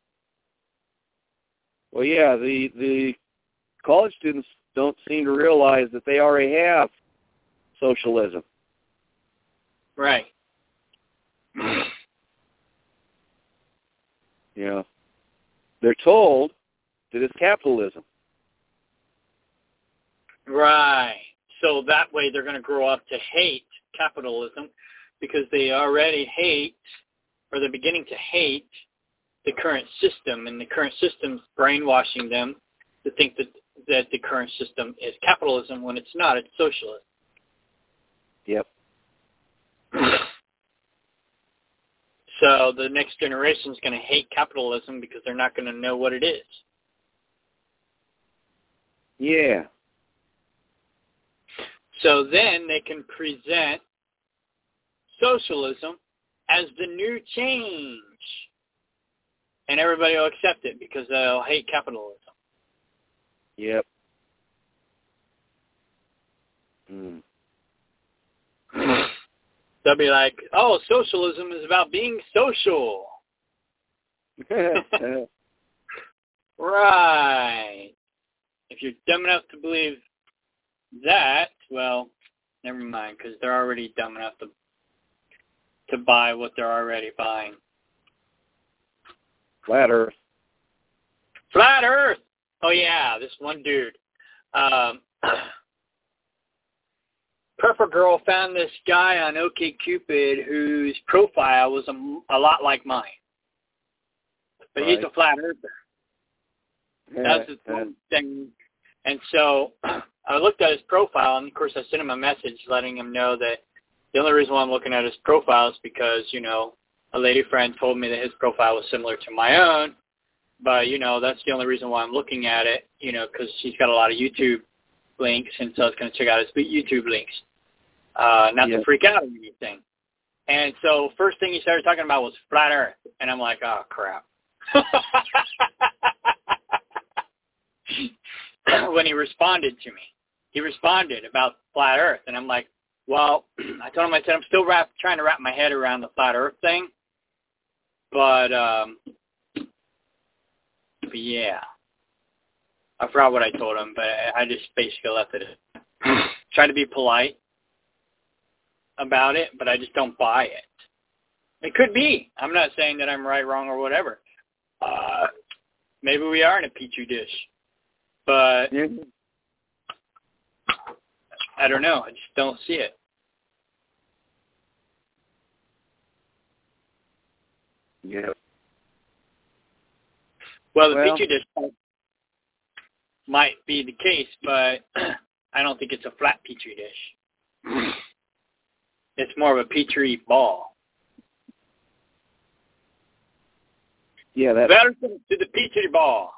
Well, yeah, the, the college students don't seem to realize that they already have socialism. Right. You know, they're told that it's capitalism. Right. So that way they're going to grow up to hate capitalism because they already hate, or they're beginning to hate, the current system, and the current system's brainwashing them to think that, that the current system is capitalism when it's not, it's socialism. Yep. So the next generation is going to hate capitalism because they're not going to know what it is. Yeah. So then they can present socialism as the new change. And everybody will accept it because they'll hate capitalism. Yep. Mm. They'll be like, oh, socialism is about being social. Right. If you're dumb enough to believe that, well, never mind, because they're already dumb enough to to buy what they're already buying. Flat Earth. Flat Earth! Oh, yeah, this one dude. Um, Purple Girl found this guy on OkCupid whose profile was a, a lot like mine. But Right. he's a flat earther. That's the one thing. And so I looked at his profile, and, of course, I sent him a message letting him know that the only reason why I'm looking at his profile is because, you know, a lady friend told me that his profile was similar to my own. But, you know, that's the only reason why I'm looking at it, you know, because he's got a lot of YouTube links, and so I was going to check out his YouTube links, uh, not yeah. to freak out or anything. And so first thing he started talking about was flat Earth, and I'm like, oh, crap. When he responded to me, he responded about flat Earth, and I'm like, well, I told him, I said, I'm still wrap, trying to wrap my head around the flat Earth thing, but, um, but yeah, I forgot what I told him, but I just basically left it. Try to be polite about it, but I just don't buy it. It could be. I'm not saying that I'm right, wrong, or whatever. Uh, maybe we are in a petri dish, but Yeah. I don't know. I just don't see it. Yeah. Well, the Well, petri dish might be the case, but I don't think it's a flat petri dish. It's more of a petri ball. Yeah, that. Welcome to the petri ball.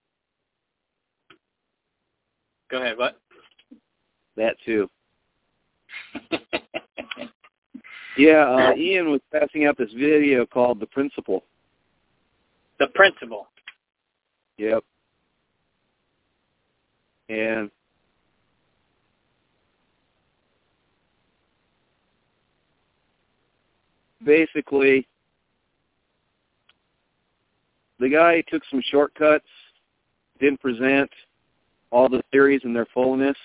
Go ahead, what? That too. Yeah, uh, Ian was passing out this video called The Principle. The principle. Yep. And basically, the guy took some shortcuts, didn't present all the theories in their fullness.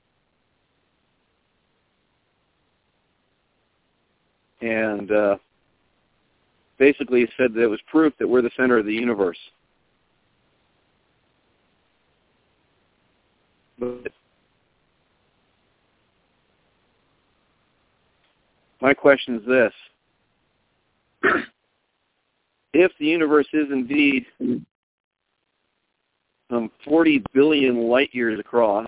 And uh, basically said that it was proof that we're the center of the universe. But my question is this. If the universe is indeed some forty billion light years across,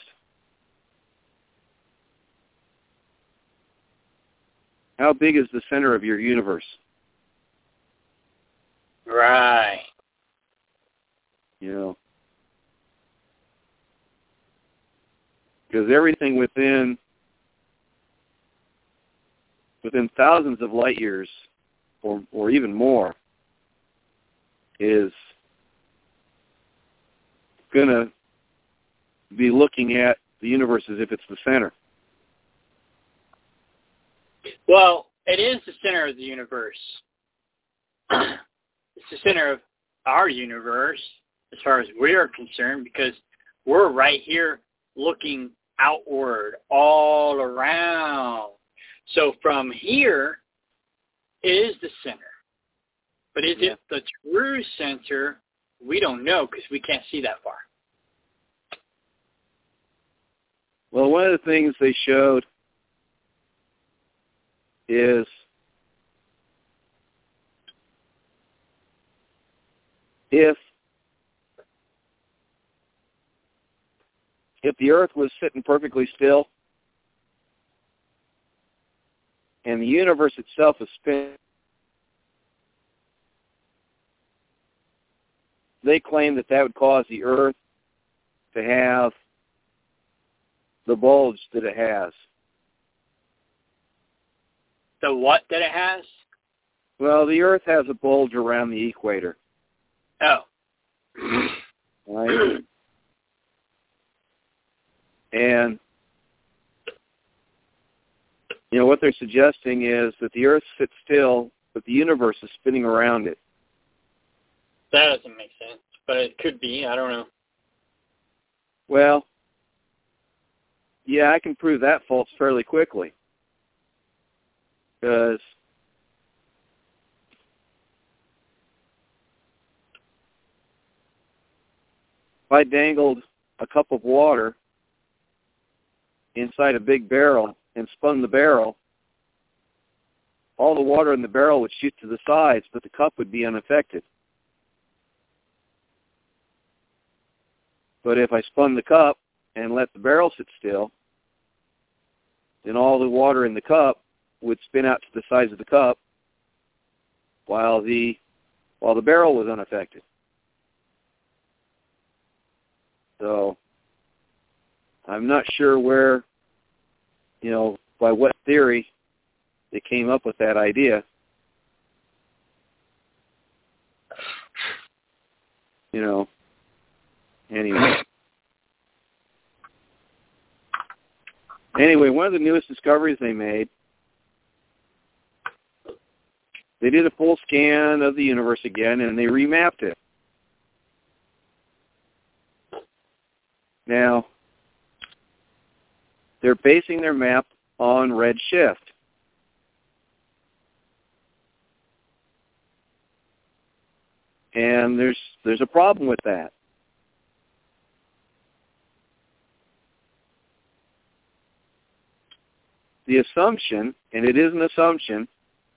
how big is the center of your universe? Right. You know, because everything within within thousands of light years, or or even more, is going to be looking at the universe as if it's the center. Well, it is the center of the universe. It's the center of our universe as far as we are concerned, because we're right here looking outward all around. So from here is the center. But is Yeah. it the true center? We don't know because we can't see that far. Well, one of the things they showed is if if the Earth was sitting perfectly still and the universe itself is spinning, they claim that that would cause the Earth to have the bulge that it has. The what that it has? Well, the Earth has a bulge around the equator. Oh. Right? And, you know, what they're suggesting is that the Earth sits still, but the universe is spinning around it. That doesn't make sense, but it could be. I don't know. Well, yeah, I can prove that false fairly quickly. Because if I dangled a cup of water inside a big barrel and spun the barrel, all the water in the barrel would shoot to the sides, but the cup would be unaffected. But if I spun the cup and let the barrel sit still, then all the water in the cup would spin out to the sides of the cup while the while the barrel was unaffected. So I'm not sure where, you know, by what theory they came up with that idea. You know, anyway. Anyway, one of the newest discoveries they made, they did a full scan of the universe again, and they remapped it. Now, they're basing their map on redshift. And there's there's a problem with that. The assumption, and it is an assumption,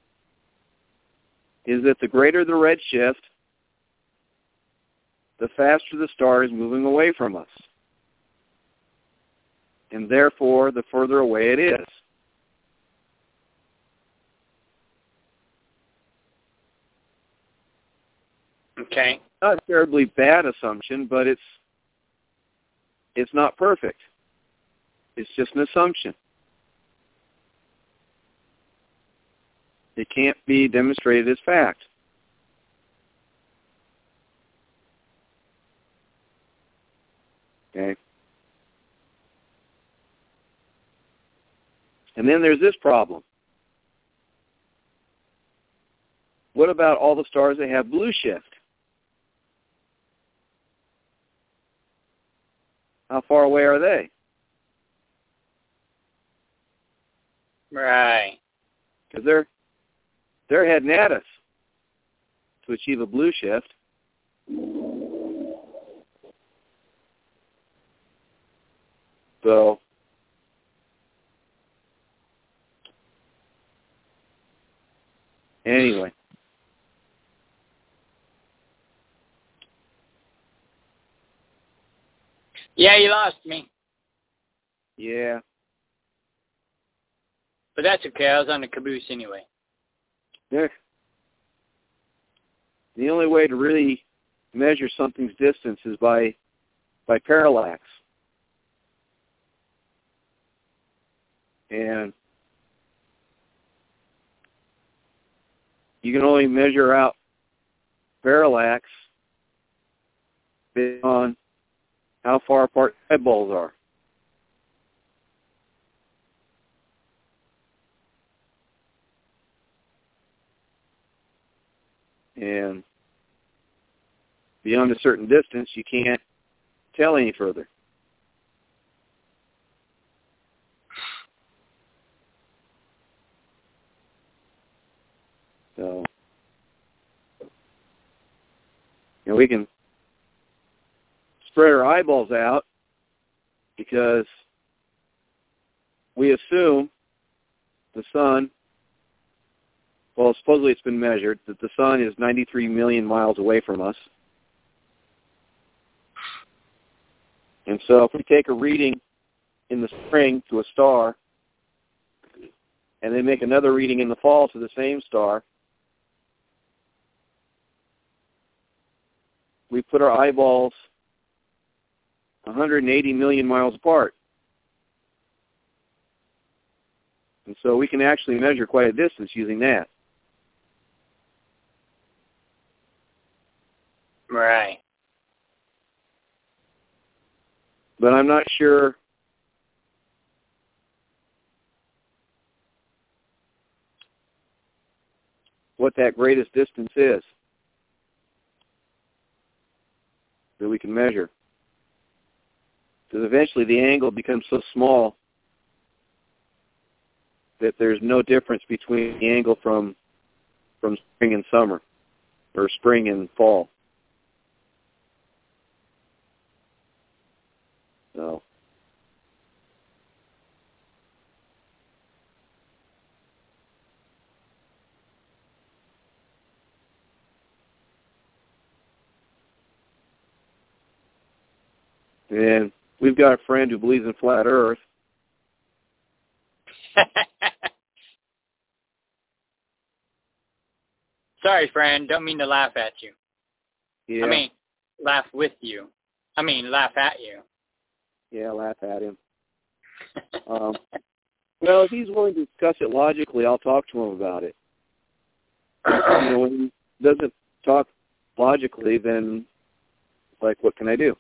is that the greater the redshift, the faster the star is moving away from us. And therefore, the further away it is. Okay. Not a terribly bad assumption, but it's it's not perfect. It's just an assumption. It can't be demonstrated as fact. Okay. And then there's this problem. What about all the stars that have blue shift? How far away are they? Right. Because they're they're heading at us to achieve a blue shift. So anyway. Yeah, you lost me. Yeah. But that's okay. I was on the caboose anyway. Yeah. The only way to really measure something's distance is by by parallax. And you can only measure out parallax based on how far apart eyeballs are. And beyond a certain distance, you can't tell any further. So, you know, we can spread our eyeballs out because we assume the sun, well, supposedly it's been measured, that the sun is ninety-three million miles away from us. And so if we take a reading in the spring to a star and then make another reading in the fall to the same star, we put our eyeballs one hundred eighty million miles apart. And so we can actually measure quite a distance using that. Right. But I'm not sure what that greatest distance is that we can measure. Because eventually the angle becomes so small that there's no difference between the angle from from spring and summer, or spring and fall. So and we've got a friend who believes in flat Earth. Sorry, friend. Don't mean to laugh at you. Yeah. I mean, laugh with you. I mean, laugh at you. Yeah, laugh at him. um, well, if he's willing to discuss it logically, I'll talk to him about it. You know, when he doesn't talk logically, then, like, what can I do?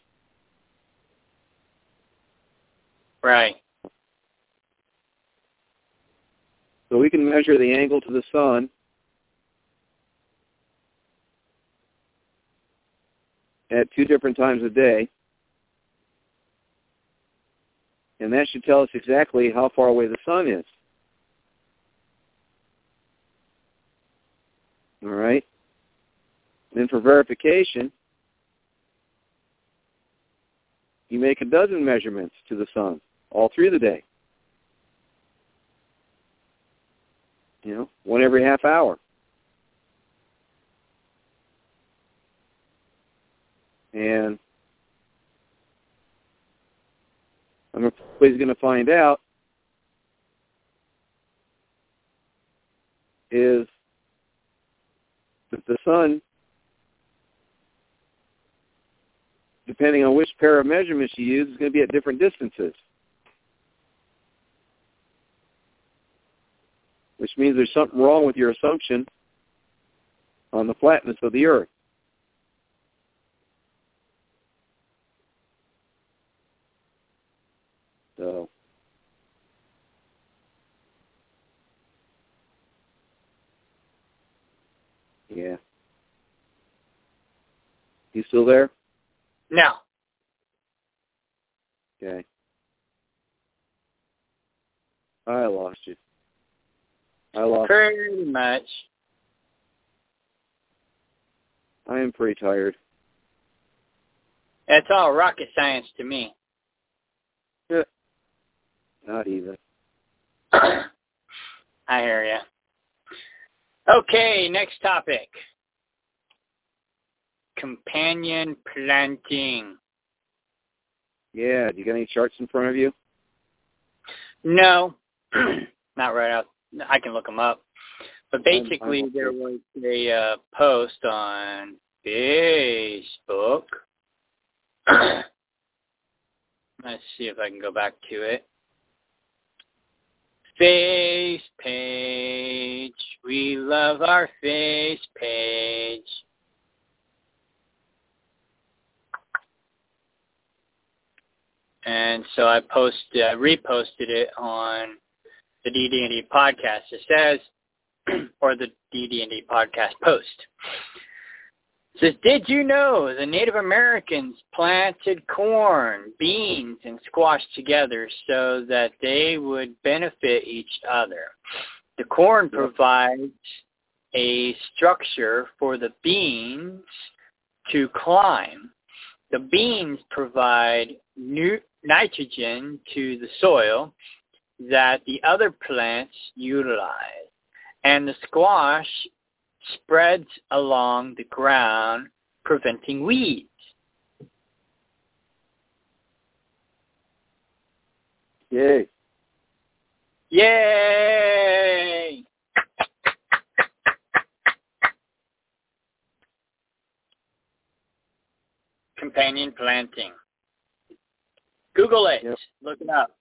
Right. So we can measure the angle to the sun at two different times a day, and that should tell us exactly how far away the sun is. All right? Then for verification, you make a dozen measurements to the sun all through the day. You know, one every half hour. And I'm always going to find out is that the sun, depending on which pair of measurements you use, is going to be at different distances. Which means there's something wrong with your assumption on the flatness of the Earth. So, yeah. You still there? No. Okay. I lost you. I lost. Pretty much. I am pretty tired. It's all rocket science to me. Yeah. Not even. I hear ya. Okay, next topic. Companion planting. Yeah. Do you got any charts in front of you? No. Not right out. I can look them up. But basically, I'm, I'm there was a uh, post on Facebook. Let's see if I can go back to it. Face page. We love our face page. And so I posted, I reposted it on the D D and D podcast. It says, or the D D and D podcast post. It says, did you know the Native Americans planted corn, beans, and squash together so that they would benefit each other? The corn provides a structure for the beans to climb. The beans provide new nitrogen to the soil that the other plants utilize. And the squash spreads along the ground, preventing weeds. Yay. Yay! onion planting. Google it. Yep. Look it up.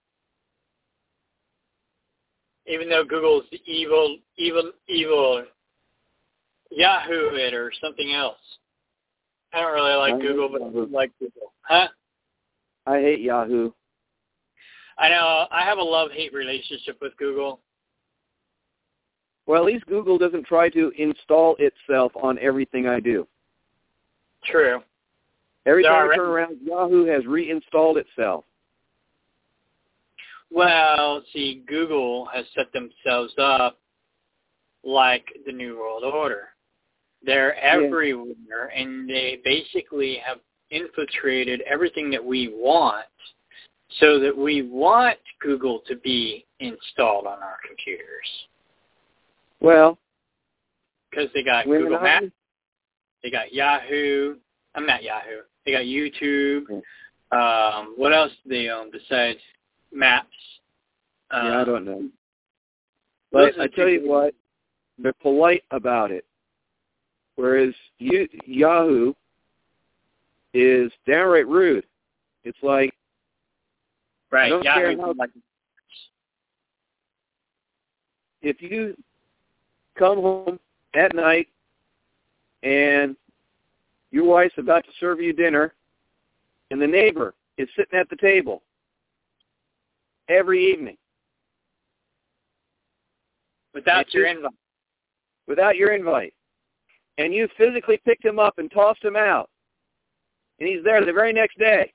Even though Google's the evil, evil, evil Yahoo it or something else. I don't really like I Google, but I Yahoo. like Google. Huh? I hate Yahoo. I know. I have a love-hate relationship with Google. Well, at least Google doesn't try to install itself on everything I do. True. Every They're time I already- turn around, Yahoo has reinstalled itself. Well, see, Google has set themselves up like the New World Order. They're everywhere, and they basically have infiltrated everything that we want so that we want Google to be installed on our computers. Well, Because they got when Google I- Maps, they got Yahoo, I'm not Yahoo, they got YouTube. Um, what else do they own besides Maps? yeah, I Uh, don't know. those But are I the tell two you big- what, they're polite about it. Whereas you, Yahoo is downright rude. It's like, Right, don't care Yahoo. how- Like, if you come home at night and your wife's about to serve you dinner and the neighbor is sitting at the table every evening without It's your just- invite. without your invite, and you physically picked him up and tossed him out, and he's there the very next day.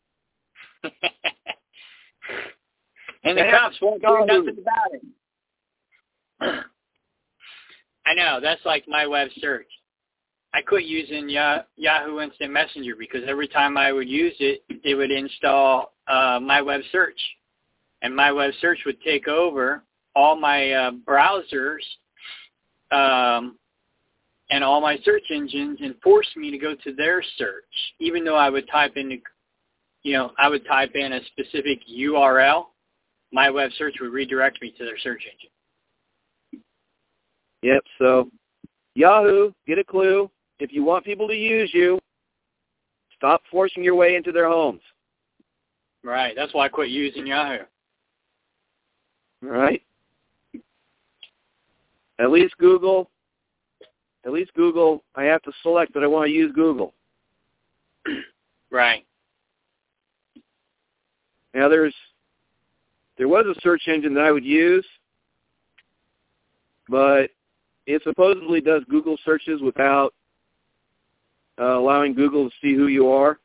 And the That's cops won't do Yahoo. nothing about it. I know, that's like my web search. I quit using Yah- Yahoo Instant Messenger because every time I would use it, it would install uh, my web search. And my web search would take over all my uh, browsers um, and all my search engines and force me to go to their search, even though I would type in, you know, I would type in a specific U R L. My web search would redirect me to their search engine. Yep, so Yahoo, get a clue. If you want people to use you, stop forcing your way into their homes. Right. That's why I quit using Yahoo. All right? At least Google, at least Google, I have to select that I want to use Google. Right. Now there's, there was a search engine that I would use, but it supposedly does Google searches without uh, allowing Google to see who you are.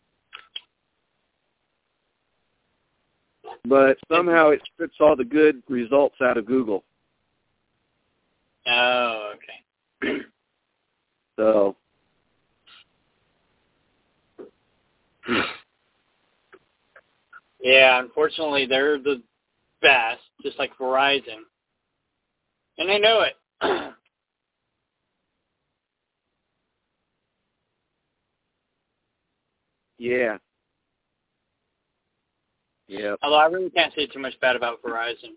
But somehow it strips all the good results out of Google. Oh, okay. So, Yeah, unfortunately, they're the best, just like Verizon. And they know it. yeah. Yep. Although I really can't say too much bad about Verizon.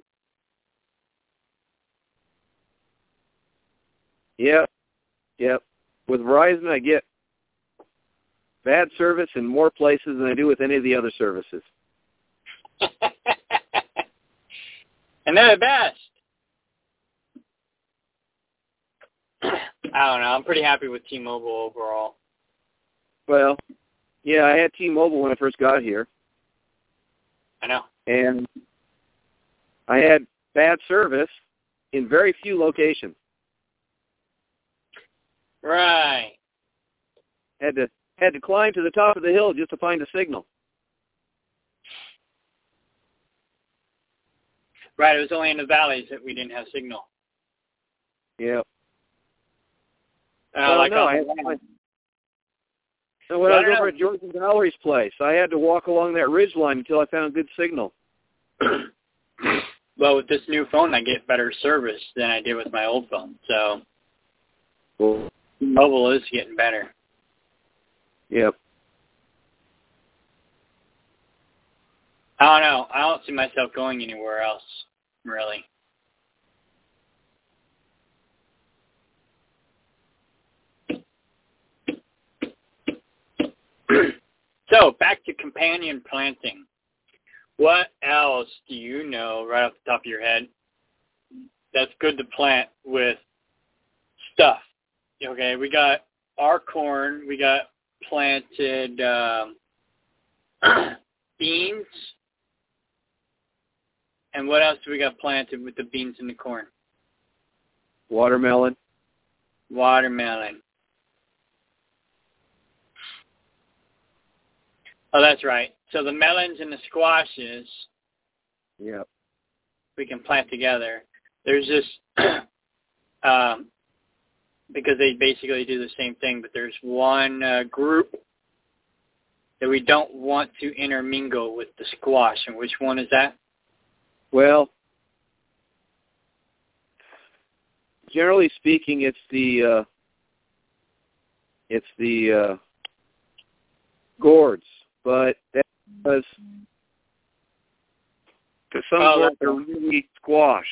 Yep. Yep. With Verizon, I get bad service in more places than I do with any of the other services. And they're the best. I don't know. I'm pretty happy with T-Mobile overall. Well, yeah, I had T-Mobile when I first got here, I know. and I had bad service in very few locations. Right. Had to had to climb to the top of the hill just to find a signal. Right. It was only in the valleys that we didn't have signal. Yep. And I Well, like no, all I the had to land. find- So when Well, I I was don't over know. at George and Valerie's place, I had to walk along that ridge line until I found good signal. Well, with this new phone, I get better service than I did with my old phone. So Cool. mobile is getting better. Yep. I don't know. I don't see myself going anywhere else, really. companion planting. What else do you know right off the top of your head that's good to plant with stuff? Okay, we got our corn. We got planted um, beans. And what else do we got planted with the beans and the corn? Watermelon. Watermelon. Oh, that's right. So the melons and the squashes, Yep. we can plant together. There's this, um, because they basically do the same thing, but there's one uh, group that we don't want to intermingle with the squash. And which one is that? Well, generally speaking, it's the uh, it's the uh, gourds, but that's because because some Oh, gourds that's- are really squash.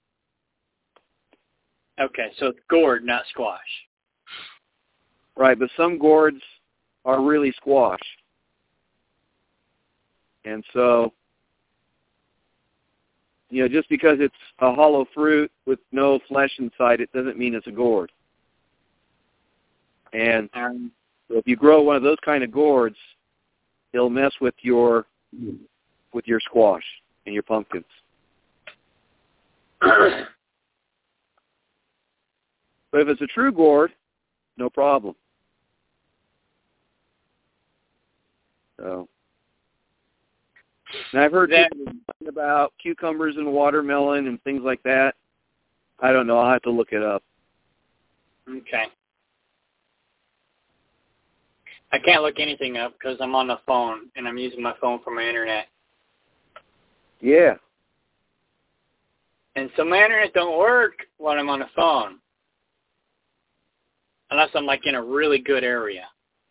Okay, so it's gourd, not squash. Right, but some gourds are really squash. And so, you know, just because it's a hollow fruit with no flesh inside, it doesn't mean it's a gourd. And Um, so if you grow one of those kind of gourds, it'll mess with your with your squash and your pumpkins. But if it's a true gourd, no problem. So, and I've heard that, people talking about cucumbers and watermelon and things like that. I don't know. I'll have to look it up. okay. I can't look anything up because I'm on the phone, and I'm using my phone for my internet. Yeah. And so my internet don't work when I'm on the phone. Unless I'm like in a really good area.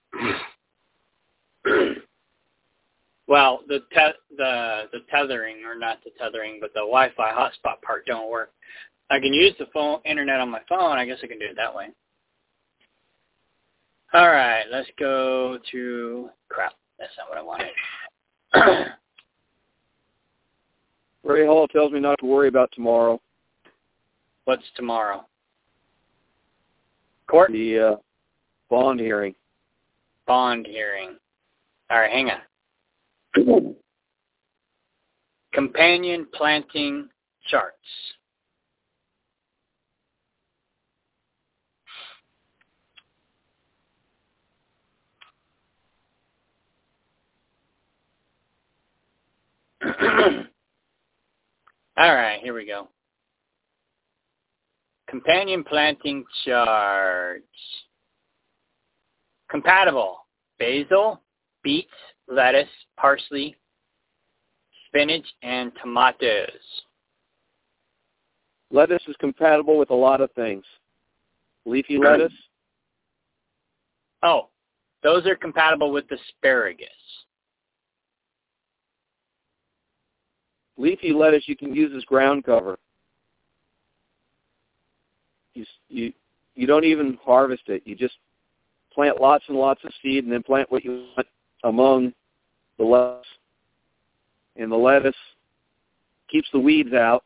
Well, the te- the the tethering, or not the tethering, but the Wi-Fi hotspot part don't work. I can use the phone internet on my phone. I guess I can do it that way. All right, let's go to crap. That's not what I wanted. Ray Hall tells me not to worry about tomorrow. What's tomorrow? Court? The uh, bond hearing. Bond hearing. All right, hang on. Companion planting charts. All right, here we go. Companion planting charts. Compatible. Basil, beets, lettuce, parsley, spinach, and tomatoes. Lettuce is compatible with a lot of things. Leafy lettuce. Oh, those are compatible with asparagus. Leafy lettuce you can use as ground cover. You, you, you don't even harvest it. You just plant lots and lots of seed and then plant what you want among the lettuce. And the lettuce keeps the weeds out.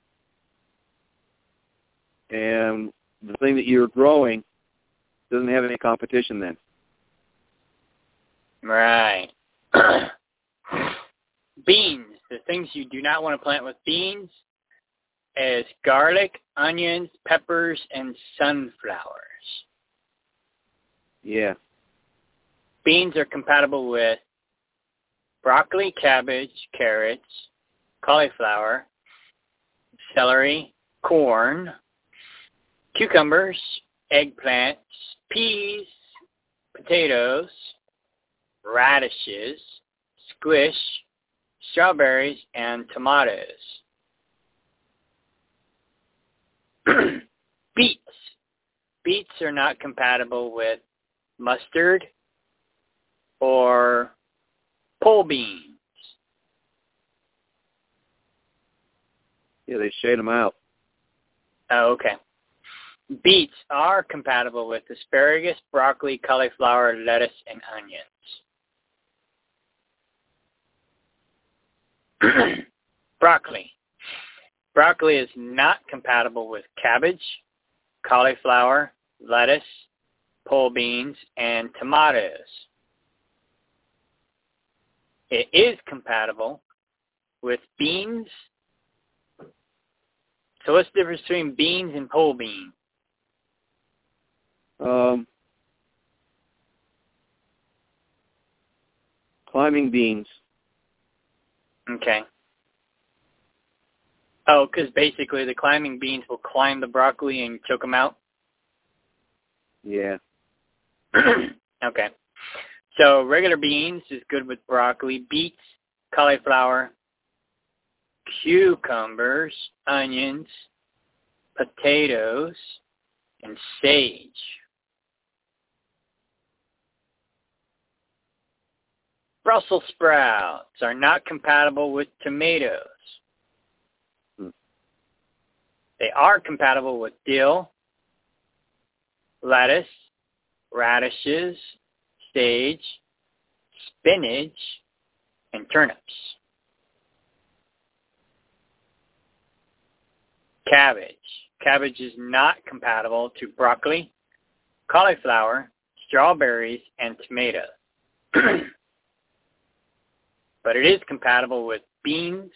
And the thing that you're growing doesn't have any competition then. Right. Beans. The things you do not want to plant with beans is garlic, onions, peppers, and sunflowers. Yeah. Beans are compatible with broccoli, cabbage, carrots, cauliflower, celery, corn, cucumbers, eggplants, peas, potatoes, radishes, squish, strawberries, and tomatoes. Beets. Beets are not compatible with mustard or pole beans. Yeah, they shade them out. Oh, okay. Beets are compatible with asparagus, broccoli, cauliflower, lettuce, and onions. Broccoli. Broccoli is not compatible with cabbage, cauliflower, lettuce, pole beans, and tomatoes. It is compatible with beans. So what's the difference between beans and pole beans? Um, climbing beans. Okay. Oh, because basically the climbing beans will climb the broccoli and choke them out? Yeah. Okay. So regular beans is good with broccoli, beets, cauliflower, cucumbers, onions, potatoes, and sage. Brussels sprouts are not compatible with tomatoes. Hmm. They are compatible with dill, lettuce, radishes, sage, spinach, and turnips. Cabbage. Cabbage is not compatible to broccoli, cauliflower, strawberries, and tomatoes. But it is compatible with beans,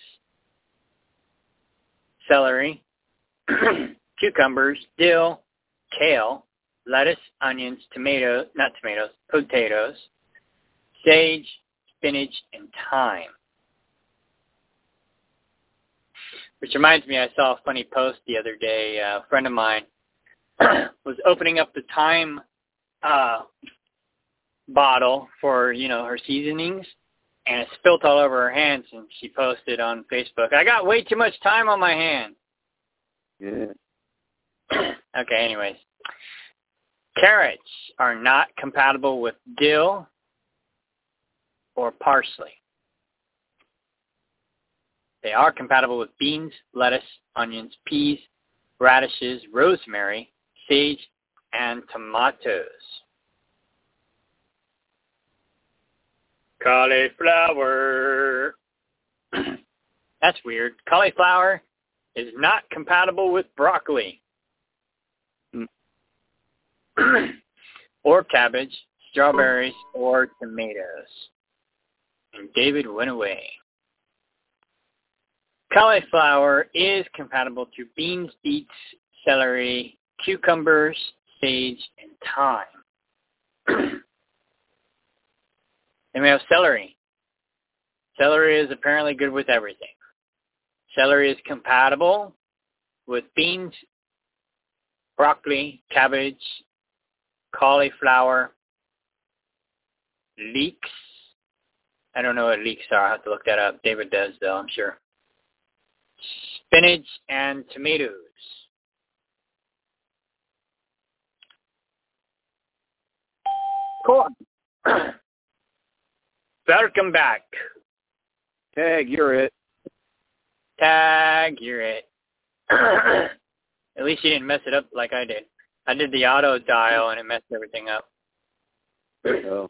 celery, cucumbers, dill, kale, lettuce, onions, tomatoes, not tomatoes, potatoes, sage, spinach, and thyme. Which reminds me, I saw a funny post the other day. A friend of mine was opening up the thyme uh, bottle for, you know, her seasonings, and it spilt all over her hands, and she posted on Facebook, "I got way too much thyme on my hand." Yeah. Okay, anyways. Carrots are not compatible with dill or parsley. They are compatible with beans, lettuce, onions, peas, radishes, rosemary, sage, and tomatoes. Cauliflower. That's weird. Cauliflower is not compatible with broccoli. Mm. Or cabbage, strawberries, or tomatoes. And David went away. Cauliflower is compatible to beans, beets, celery, cucumbers, sage, and thyme. Then we have celery. Celery is apparently good with everything. Celery is compatible with beans, broccoli, cabbage, cauliflower, leeks. I don't know what leeks are. I have to look that up. David does, though, I'm sure. Spinach and tomatoes. Corn. Welcome back. Tag, you're it. Tag, you're it. At least you didn't mess it up like I did. I did the auto dial and it messed everything up. Oh.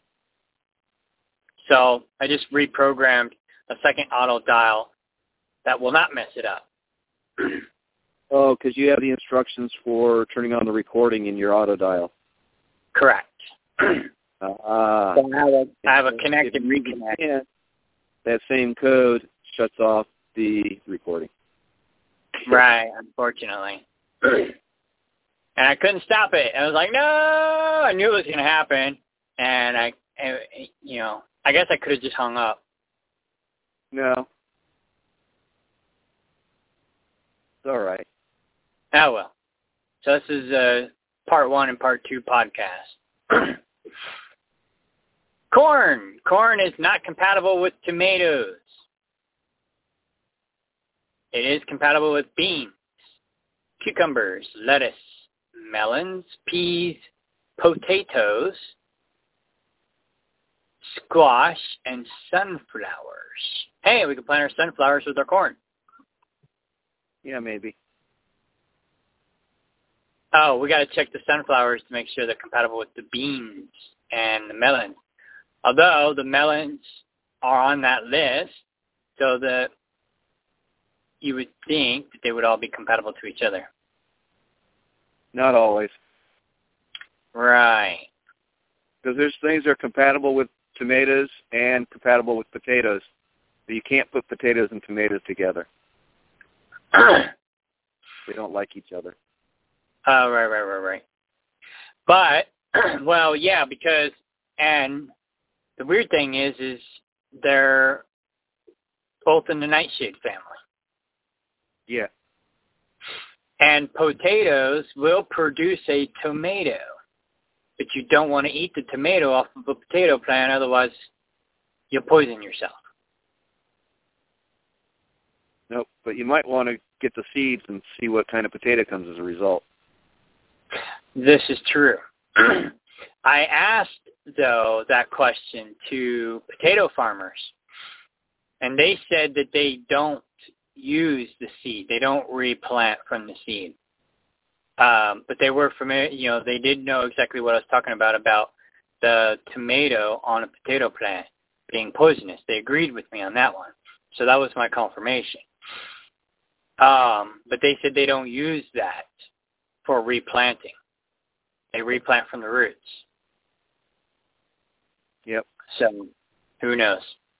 So I just reprogrammed a second auto dial that will not mess it up. Oh, because you have the instructions for turning on the recording in your auto dial. Correct. Ah. So I have a, I have a connect and reconnect. Yeah. That same code shuts off the recording. Right, unfortunately. And I couldn't stop it. I was like, no! I knew it was going to happen. And I, you know, I guess I could have just hung up. No. It's all right. Oh, well. So this is uh, part one and part two podcast. Corn. Corn is not compatible with tomatoes. It is compatible with beans, cucumbers, lettuce, melons, peas, potatoes, squash, and sunflowers. Hey, we can plant our sunflowers with our corn. Yeah, maybe. Oh, we got to check the sunflowers to make sure they're compatible with the beans and the melons. Although the melons are on that list, so the you would think that they would all be compatible to each other. Not always. Right. Because there's things that are compatible with tomatoes and compatible with potatoes. But you can't put potatoes and tomatoes together. They don't like each other. Oh, right, right, right, right. But, well, yeah, because, and the weird thing is, is they're both in the nightshade family. Yeah. And potatoes will produce a tomato. But you don't want to eat the tomato off of a potato plant, otherwise you'll poison yourself. Nope, but you might want to get the seeds and see what kind of potato comes as a result. This is true. I asked, though, that question to potato farmers, and they said that they don't use the seed. They don't replant from the seed. Um, but they were familiar, you know, they did know exactly what I was talking about, about the tomato on a potato plant being poisonous. They agreed with me on that one. So that was my confirmation. Um, but they said they don't use that for replanting. They replant from the roots. Yep. So who knows?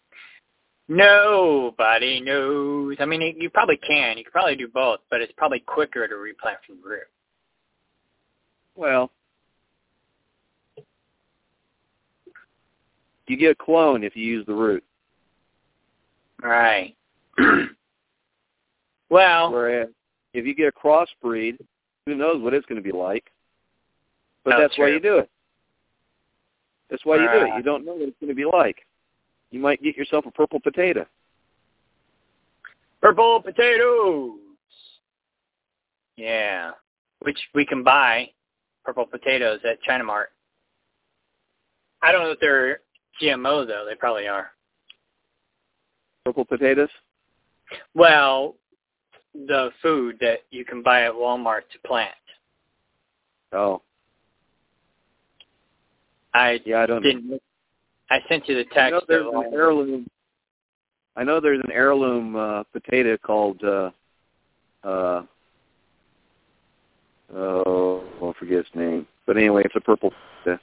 Nobody knows. I mean, you probably can. You could probably do both, but it's probably quicker to replant from the root. Well, you get a clone if you use the root. Right. Well, whereas if you get a crossbreed, who knows what it's going to be like. But oh, that's true. why you do it. That's why you do it. Right. You don't know what it's going to be like. You might get yourself a purple potato. Purple potatoes. Yeah. Which we can buy purple potatoes at China Mart. I don't know if they're G M O, though. They probably are. Purple potatoes? Well, the food that you can buy at Walmart to plant. Oh. I yeah, I don't didn't. know. I sent you the text. I know there's of, an heirloom. I know there's an heirloom uh, potato called. Uh, uh, oh, I forget its name. But anyway, it's a purple potato.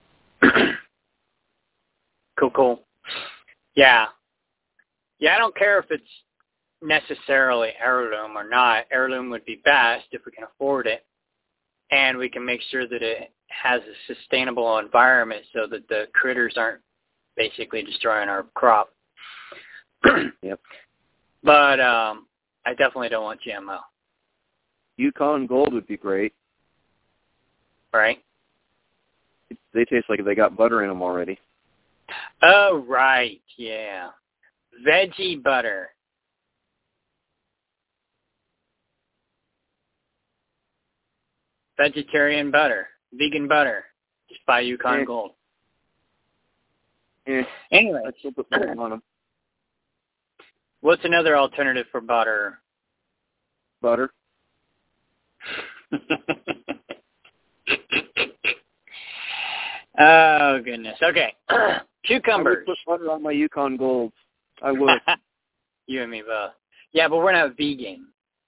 Cool, cool. Yeah. Yeah, I don't care if it's necessarily heirloom or not. Heirloom would be best if we can afford it. And we can make sure that it has a sustainable environment so that the critters aren't basically destroying our crop. Yep. But um, I definitely don't want G M O. Yukon Gold would be great. Right? They taste like they got butter in them already. Oh, right. Yeah. Veggie butter. Vegetarian butter. Vegan butter. Just buy Yukon Eh. Gold. Eh. Anyway. I still put butter on them. What's another alternative for butter? Butter. Oh, goodness. Okay. Cucumbers. I would put butter on my Yukon Golds. I would. You and me both. Yeah, but we're not vegan.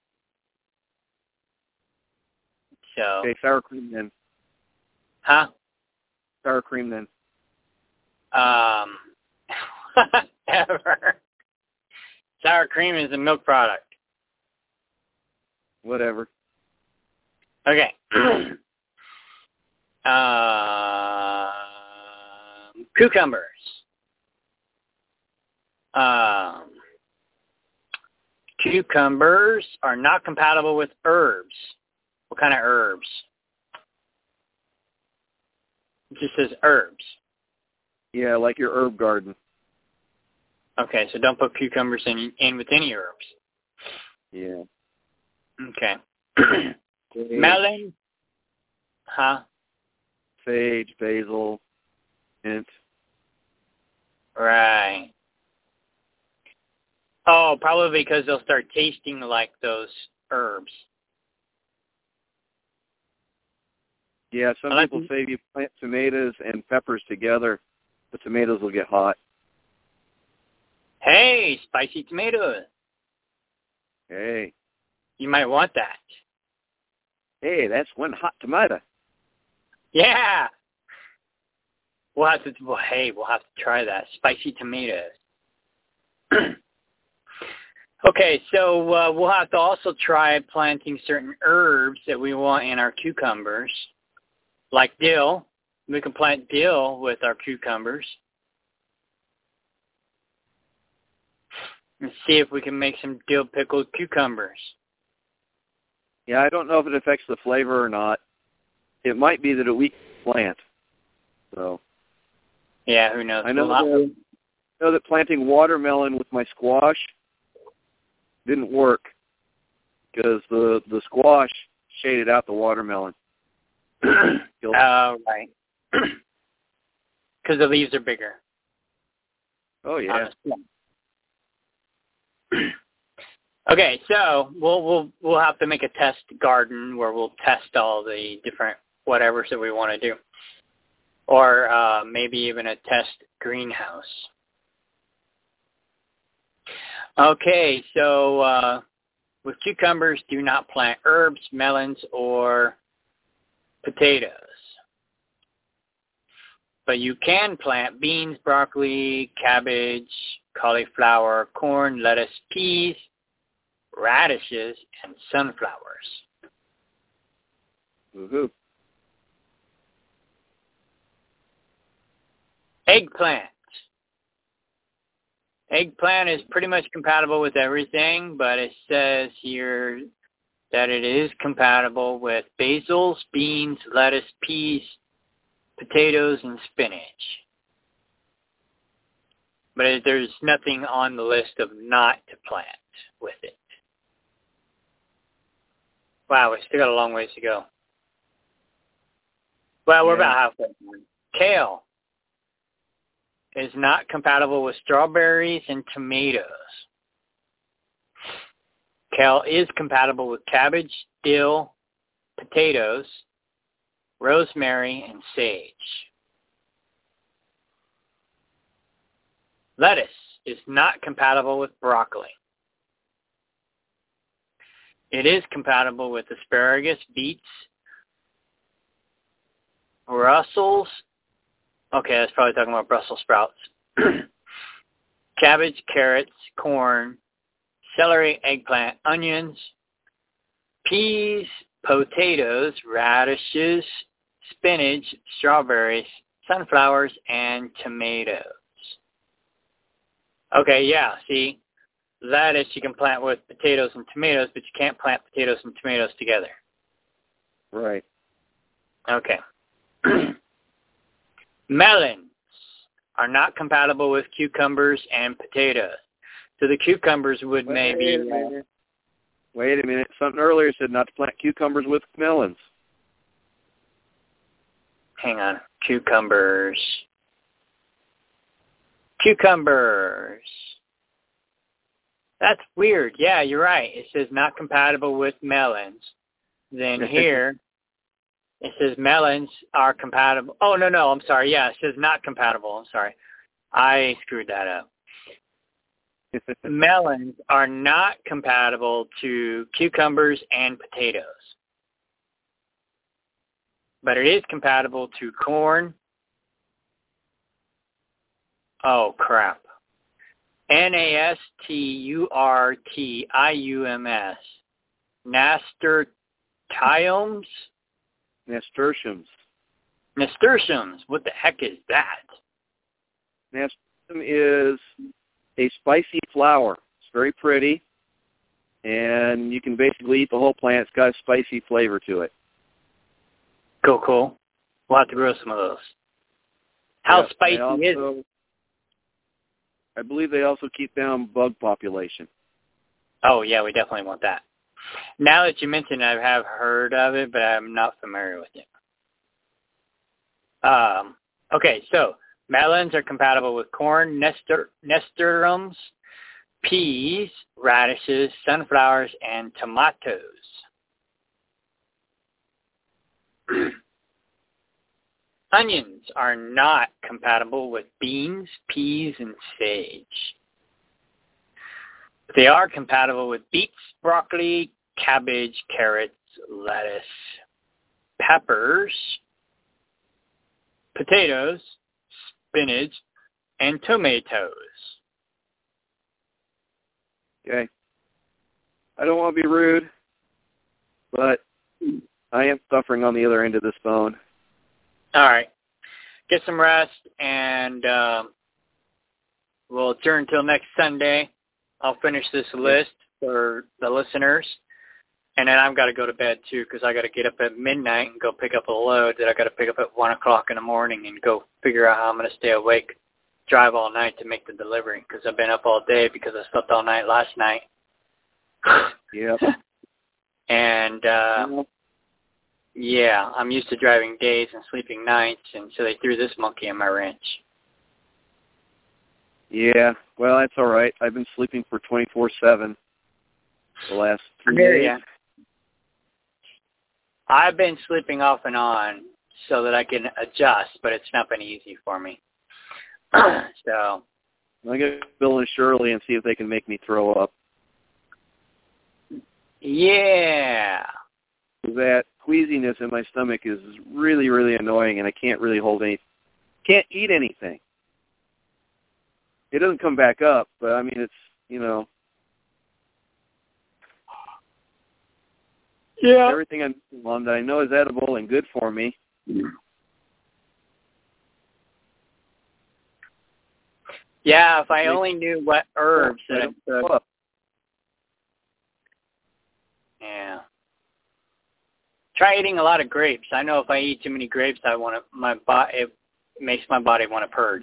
So. Okay, sour cream then. Huh? Sour cream then. Um. Ever. Sour cream is a milk product. Whatever. Okay. um, cucumbers. Um, cucumbers are not compatible with herbs. What kind of herbs? It just says herbs. Yeah, like your herb garden. Okay, so don't put cucumbers in, in with any herbs. Yeah. Okay. Sage, Melon? Huh? Sage, basil, mint. Right. Oh, probably because they'll start tasting like those herbs. Yeah, some I like people say if you plant tomatoes and peppers together, the tomatoes will get hot. Hey, spicy tomatoes. Hey. You might want that. Hey, that's one hot tomato. Yeah. We'll have to, well, hey, we'll have to try that. Spicy tomatoes. Okay, so uh, we'll have to also try planting certain herbs that we want in our cucumbers, like dill. We can plant dill with our cucumbers. And see if we can make some dill pickled cucumbers. Yeah, I don't know if it affects the flavor or not. It might be that it weakens the plant. So. Yeah, who knows? I know, that, I know that planting watermelon with my squash didn't work because the the squash shaded out the watermelon. Oh, uh, right. Because the leaves are bigger. Oh yeah. Okay, so we'll we'll we'll have to make a test garden where we'll test all the different whatevers that we want to do, or uh, maybe even a test greenhouse. Okay, so uh, with cucumbers, do not plant herbs, melons, or potatoes. But you can plant beans, broccoli, cabbage, cauliflower, corn, lettuce, peas, radishes, and sunflowers. Woohoo. Eggplant. Eggplant is pretty much compatible with everything, but it says here that it is compatible with basils, beans, lettuce, peas, potatoes, and spinach. But it, there's nothing on the list of not to plant with it. Wow, we still got a long ways to go. Well, we're yeah. about halfway. Kale is not compatible with strawberries and tomatoes. Kale is compatible with cabbage, dill, potatoes, rosemary, and sage. Lettuce is not compatible with broccoli. It is compatible with asparagus, beets, Brussels. Okay, that's probably talking about Brussels sprouts. Cabbage, carrots, corn, celery, eggplant, onions, peas, potatoes, radishes, spinach, strawberries, sunflowers, and tomatoes. Okay, yeah, see, lettuce you can plant with potatoes and tomatoes, but you can't plant potatoes and tomatoes together. Right. Okay. Melons are not compatible with cucumbers and potatoes. So the cucumbers would Wait maybe... A minute. Wait a minute. Something earlier said not to plant cucumbers with melons. Hang on. Cucumbers. Cucumbers. That's weird. Yeah, you're right. It says not compatible with melons. Then here, it says melons are compatible. Oh, no, no. I'm sorry. Yeah, it says not compatible. I'm sorry. I screwed that up. Melons are not compatible to cucumbers and potatoes. But it is compatible to corn. Oh, crap. N A S T U R T I U M S. Nasturtiums? Nasturtiums. Nasturtiums. What the heck is that? Nasturtium is a spicy flower. It's very pretty, and you can basically eat the whole plant. It's got a spicy flavor to it. Cool, cool. We'll have to grow some of those. How yep, spicy also, is it? I believe they also keep down bug population. Oh, yeah, we definitely want that. Now that you mention it, I have heard of it, but I'm not familiar with it. Um, okay, so melons are compatible with corn, nestor, nasturtiums, peas, radishes, sunflowers, and tomatoes. Onions are not compatible with beans, peas, and sage. They are compatible with beets, broccoli, cabbage, carrots, lettuce, peppers, potatoes, spinach, and tomatoes. Okay. I don't want to be rude, but I am suffering on the other end of this phone. All right. Get some rest, and uh, we'll adjourn until next Sunday. I'll finish this list for the listeners, and then I've got to go to bed, too, because I got to get up at midnight and go pick up a load that I got to pick up at one o'clock in the morning and go figure out how I'm going to stay awake, drive all night to make the delivery, because I've been up all day because I slept all night last night. Yep. And, uh, yeah, I'm used to driving days and sleeping nights, and so they threw this monkey in my wrench. Yeah, well, that's all right. I've been sleeping for twenty-four seven the last three days. Yeah. I've been sleeping off and on so that I can adjust, but it's not been easy for me. So I'll get Bill and Shirley and see if they can make me throw up. Yeah. That queasiness in my stomach is really, really annoying, and I can't really hold any, can't eat anything. It doesn't come back up, but I mean, it's, you know, yeah. everything I'm on that I know is edible and good for me. Yeah, if I only knew what herbs that I took. Yeah. Try eating a lot of grapes. I know if I eat too many grapes, I want to, my body, it makes my body want to purge.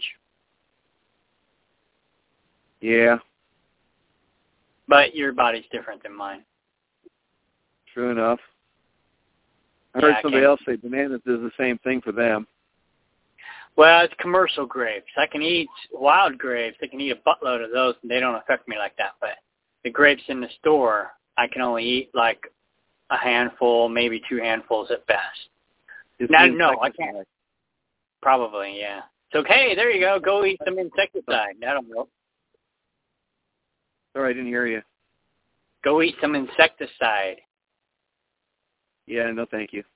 Yeah. But your body's different than mine. True enough. I Yeah, heard I somebody can't. else say bananas does the same thing for them. Well, it's commercial grapes. I can eat wild grapes. I can eat a buttload of those, and they don't affect me like that. But the grapes in the store, I can only eat like a handful, maybe two handfuls at best. It's Now, the no, I insecticide. can't. Probably, yeah. So, hey, there you go. Go eat some insecticide. That'll help. Sorry, I didn't hear you. Go eat some insecticide. Yeah, no thank you.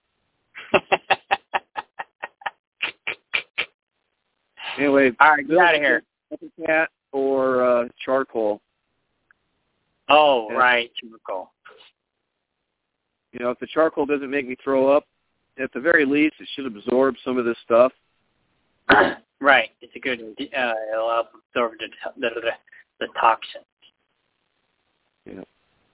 Anyway, all right, get out of here. Cat or uh, charcoal. Oh, Yeah. right, charcoal. You know, if the charcoal doesn't make me throw up, at the very least, it should absorb some of this stuff. Right, it's a good. Uh, it'll help absorb the the, the, the toxins. Yeah.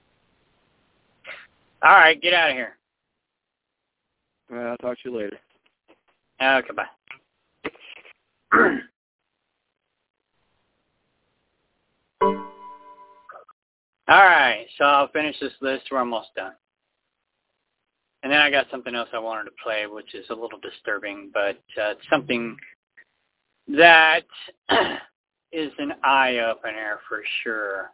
All right, get out of here. All right, I'll talk to you later. Okay, bye. All right, so I'll finish this list. We're almost done. And then I got something else I wanted to play, which is a little disturbing, but uh, it's something that is an eye-opener for sure.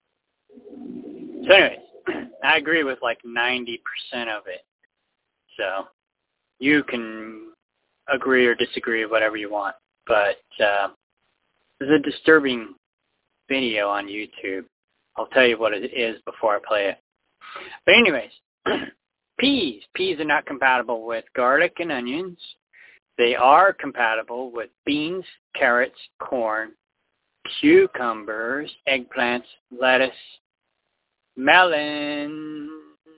So anyways, I agree with like ninety percent of it. So you can agree or disagree, whatever you want. But uh, there's a disturbing video on YouTube. I'll tell you what it is before I play it. But anyways, peas. Peas are not compatible with garlic and onions. They are compatible with beans, carrots, corn, cucumbers, eggplants, lettuce, melons,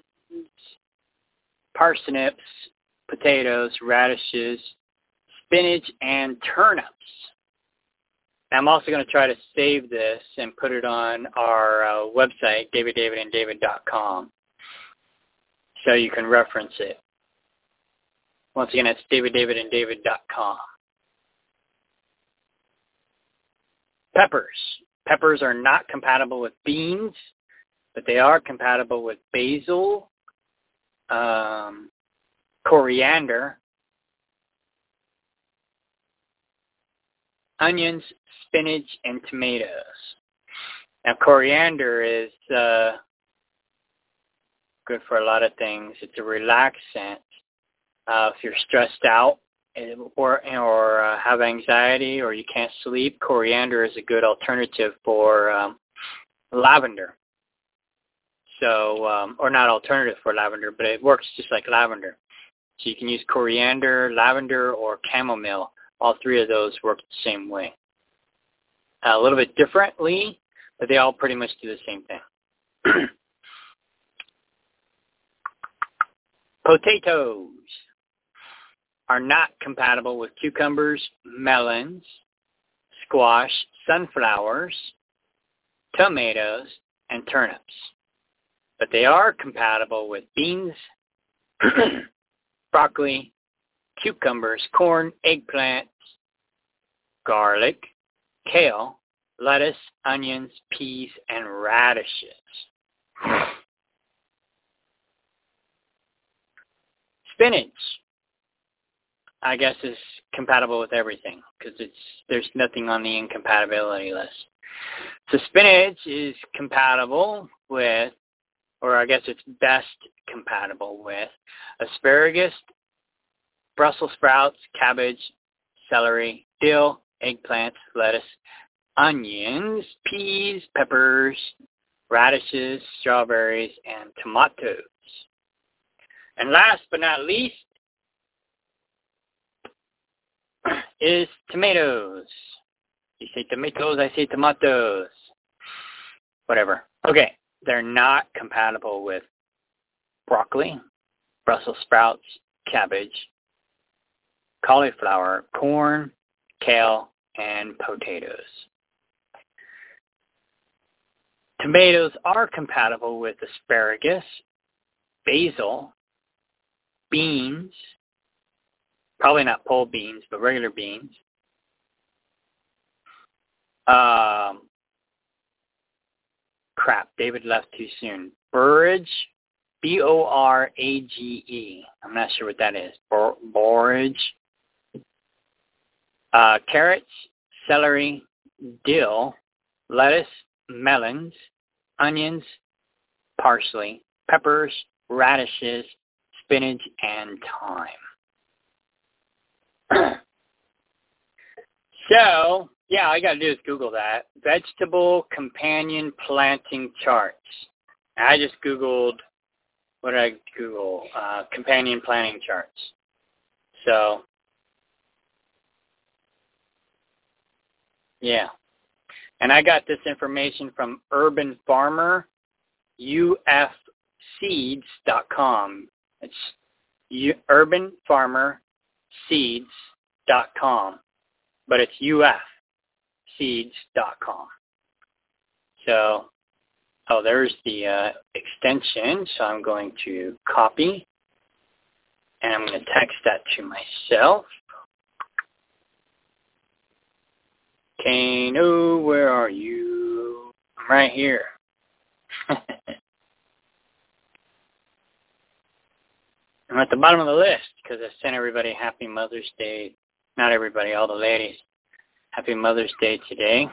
parsnips, potatoes, radishes, spinach, and turnips. I'm also going to try to save this and put it on our uh, website, david david and david dot com, so you can reference it. Once again, it's david david and david dot com. Peppers. Peppers are not compatible with beans, but they are compatible with basil, um, coriander, onions, spinach, and tomatoes. Now, coriander is uh, good for a lot of things. It's a relaxant. Uh, if you're stressed out or or uh, have anxiety or you can't sleep, coriander is a good alternative for um, lavender. So, um, or not alternative for lavender, but it works just like lavender. So you can use coriander, lavender, or chamomile. All three of those work the same way. Uh, a little bit differently, but they all pretty much do the same thing. Potatoes are not compatible with cucumbers, melons, squash, sunflowers, tomatoes, and turnips. But they are compatible with beans, broccoli, cucumbers, corn, eggplants, garlic, kale, lettuce, onions, peas, and radishes. Spinach, I guess, is compatible with everything because it's there's nothing on the incompatibility list. So spinach is compatible with, or I guess it's best compatible with, asparagus, Brussels sprouts, cabbage, celery, dill, eggplants, lettuce, onions, peas, peppers, radishes, strawberries, and tomatoes. And last but not least is tomatoes. You say tomatoes, I say tomatoes. Whatever. Okay, they're not compatible with broccoli, Brussels sprouts, cabbage, cauliflower, corn, kale, and potatoes. Tomatoes are compatible with asparagus, basil, beans, probably not pole beans, but regular beans, um, crap, David left too soon, borage, B O R A G E, I'm not sure what that is, Bor- borage, uh, carrots, celery, dill, lettuce, melons, onions, parsley, peppers, radishes, spinach, and thyme. So, yeah, all you got to do is Google that. Vegetable companion planting charts. I just Googled, what did I Google? Uh, companion planting charts. So, yeah. And I got this information from Urban Farmer, U F seeds dot com. It's U- urban farmer seeds dot com, but it's U F seeds dot com. So, oh, there's the uh, extension. So I'm going to copy, and I'm going to text that to myself. Kano, where are you? I'm right here. I'm at the bottom of the list because I sent everybody Happy Mother's Day. Not everybody, all the ladies. Happy Mother's Day today.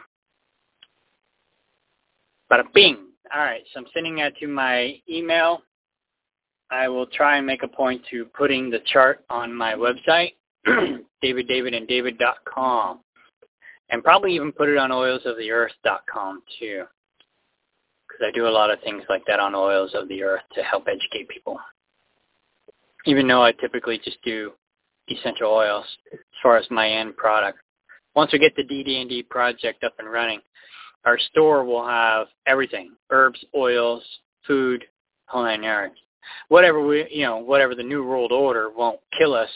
Bada bing. All right, so I'm sending that to my email. I will try and make a point to putting the chart on my website, david david and david dot com. And probably even put it on oils of the earth dot com too. Because I do a lot of things like that on Oils of the Earth to help educate people. Even though I typically just do essential oils as far as my end product. Once we get the D D and D project up and running, our store will have everything. Herbs, oils, food, whole nine yards. Whatever we, you know, whatever the New World Order won't kill us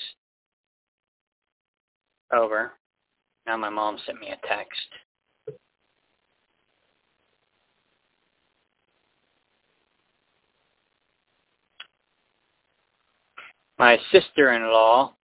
over. Now my mom sent me a text. My sister-in-law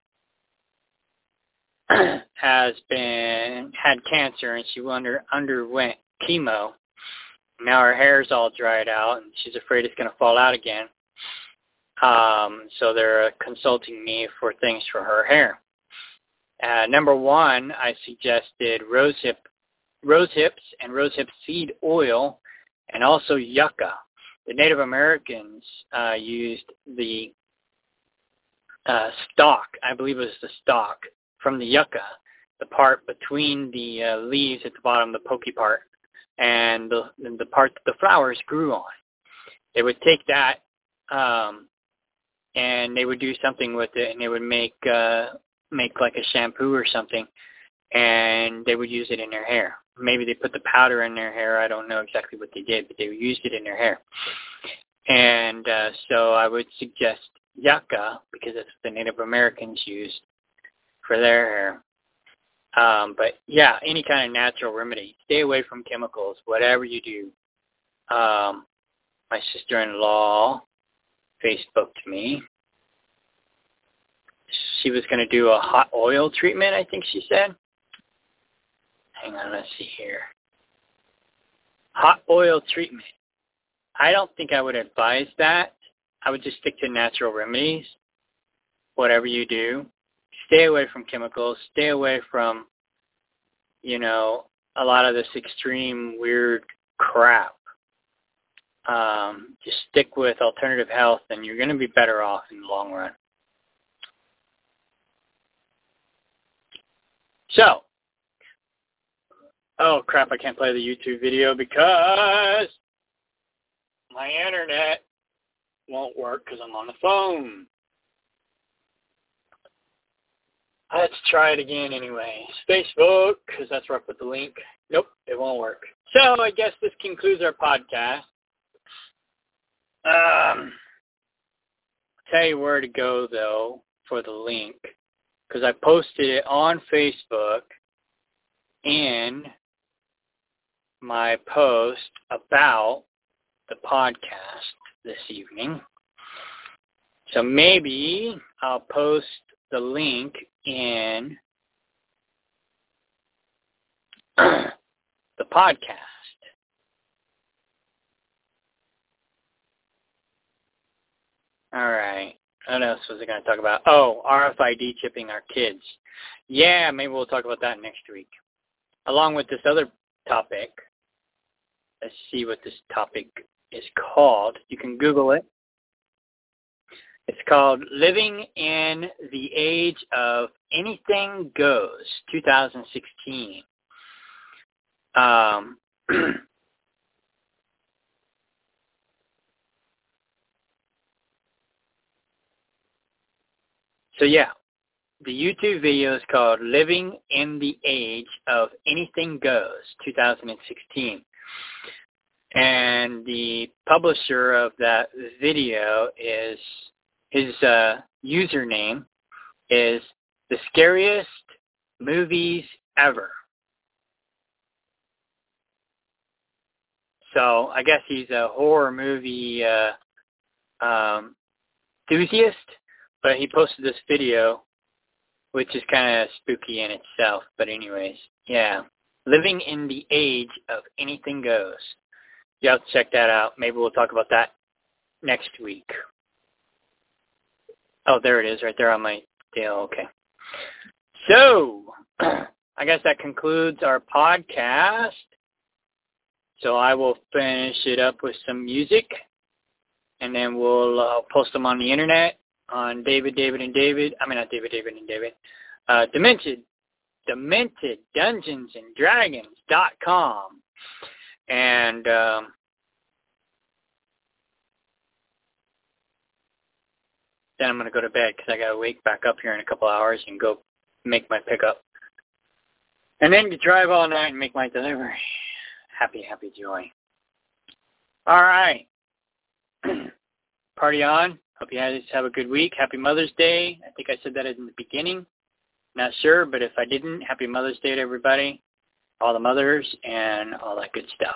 has been had cancer, and she under, underwent chemo. Now her hair's all dried out, and she's afraid it's going to fall out again. Um, so they're consulting me for things for her hair. Uh, number one, I suggested rosehip, rosehips and rosehip seed oil, and also yucca. The Native Americans uh, used the uh, stalk, I believe it was the stalk, from the yucca, the part between the uh, leaves at the bottom, the pokey part, and the the part that the flowers grew on. They would take that um, and they would do something with it, and they would make uh, make like a shampoo or something, and they would use it in their hair. Maybe they put the powder in their hair. I don't know exactly what they did, but they used it in their hair. And uh, so I would suggest yucca, because that's what the Native Americans used for their hair. Um, but yeah, any kind of natural remedy. Stay away from chemicals, whatever you do. Um, my sister-in-law Facebooked me. She was going to do a hot oil treatment, I think she said. Hang on, let's see here. Hot oil treatment. I don't think I would advise that. I would just stick to natural remedies. Whatever you do, stay away from chemicals. Stay away from, you know, a lot of this extreme weird crap. Um, just stick with alternative health, and you're going to be better off in the long run. So, oh crap, I can't play the YouTube video because my internet won't work because I'm on the phone. Let's try it again anyway. Facebook, because that's where I put the link. Nope, it won't work. So I guess this concludes our podcast. Um, I'll tell you where to go, though, for the link, because I posted it on Facebook in my post about the podcast this evening. So maybe I'll post the link in the podcast. All right. What else was I going to talk about? Oh, R F I D chipping our kids. Yeah, maybe we'll talk about that next week. Along with this other topic. Let's see what this topic is called. You can Google it. It's called Living in the Age of Anything Goes, two thousand sixteen. Um, so, yeah, the YouTube video is called Living in the Age of Anything Goes, two thousand sixteen. And the publisher of that video is, his uh, username is The Scariest Movies Ever. So I guess he's a horror movie uh, um, enthusiast, but he posted this video, which is kind of spooky in itself. But anyways, yeah, Living in the Age of Anything Goes. You have to check that out. Maybe we'll talk about that next week. Oh, there it is, right there on my deal. Okay. So, I guess that concludes our podcast. So I will finish it up with some music, and then we'll uh, post them on the internet on David, David, and David. I mean, not David, David, and David. Uh, Demented, Demented Dungeons and Dragons dot com. And um, then I'm going to go to bed because I got to wake back up here in a couple hours and go make my pickup. And then to drive all night and make my delivery. Happy, happy joy. All right. Party on. Hope you guys have a good week. Happy Mother's Day. I think I said that in the beginning. Not sure, but if I didn't, happy Mother's Day to everybody. All the mothers, and all that good stuff.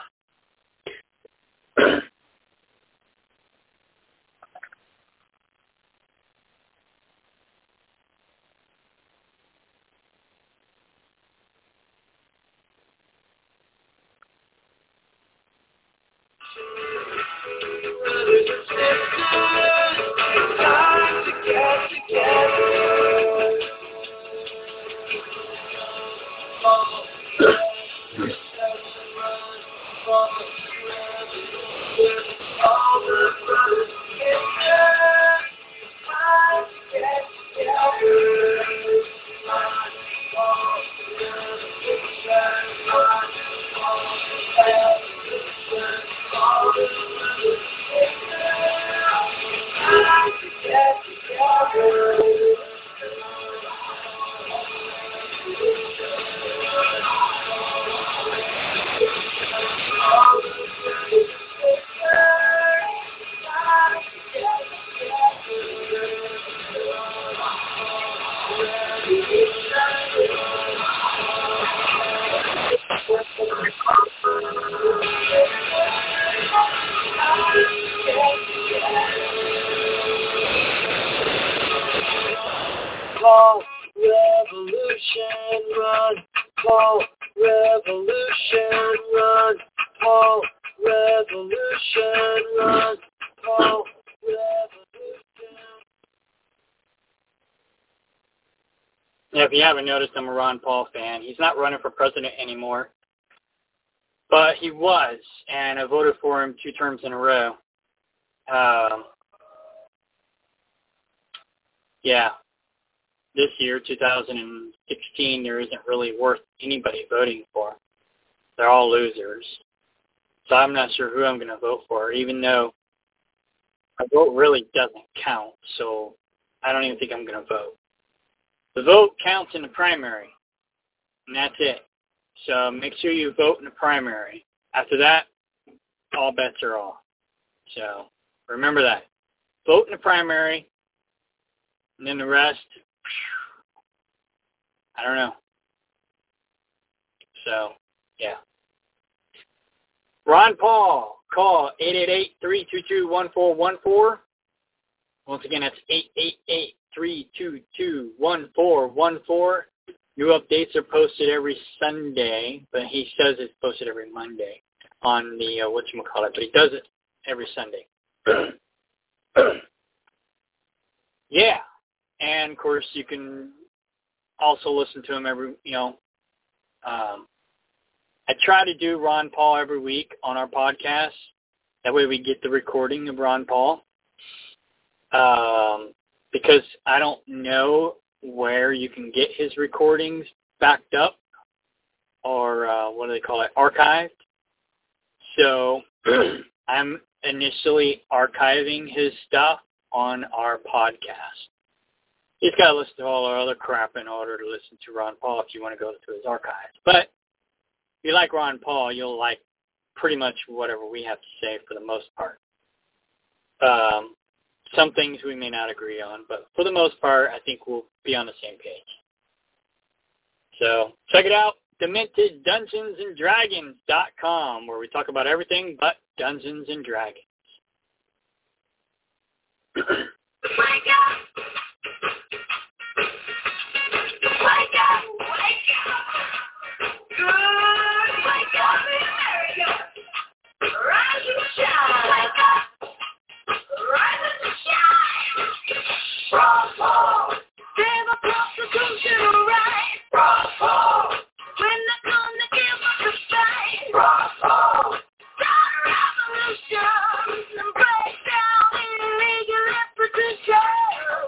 Yeah. Paul Revolution Run, Paul Revolution Run, Paul Revolution Run, Paul Revolution. Yeah, if you haven't noticed, I'm a Ron Paul fan. He's not running for president anymore, but he was, and I voted for him two terms in a row. Um, yeah. This year, two thousand sixteen, there isn't really worth anybody voting for. They're all losers. So I'm not sure who I'm going to vote for, even though my vote really doesn't count. So I don't even think I'm going to vote. The vote counts in the primary, and that's it. So make sure you vote in the primary. After that, all bets are off. So remember that. Vote in the primary, and then the rest, I don't know. So, yeah. Ron Paul, call eight eight eight, three two two, one four one four. Once again, that's eight eight eight, three two two, one four one four. New updates are posted every Sunday, but he says it's posted every Monday on the, uh, whatchamacallit, but he does it every Sunday. Yeah. And, of course, you can also listen to him every, you know, um, I try to do Ron Paul every week on our podcast. That way we get the recording of Ron Paul. Um, because I don't know where you can get his recordings backed up or uh, what do they call it, archived. So I'm initially archiving his stuff on our podcast. He's got to listen to all our other crap in order to listen to Ron Paul if you want to go to his archives. But if you like Ron Paul, you'll like pretty much whatever we have to say for the most part. Um, some things we may not agree on, but for the most part, I think we'll be on the same page. So check it out, Demented Dungeons and Dragons dot com, where we talk about everything but Dungeons and Dragons. Wake up! Wake up! Wake up! Good! Wake up in America! Rise and shine! Wake up! Rise and shine! Bravo! Save a constitutional right! Bravo! When they come to give us a fight! Bravo! Start a revolution and break down illegal institutions!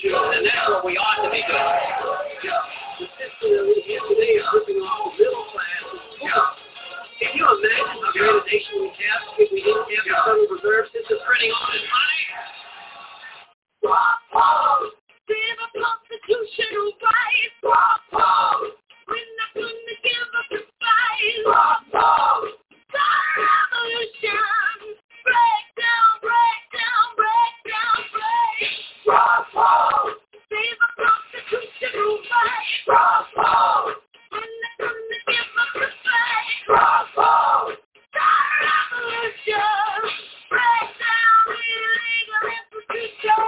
And that's what we ought to be doing. The system that we have today is ripping off the middle class. Can you imagine how great a nation we have if we didn't have the Federal Reserve System printing all this money? Give a constitutional right. We're not going to give up the fight. The revolution. Break down, break down, break down, break. Give a constitutional right. We're not going to give up the fight. The revolution. Break down the illegal institution.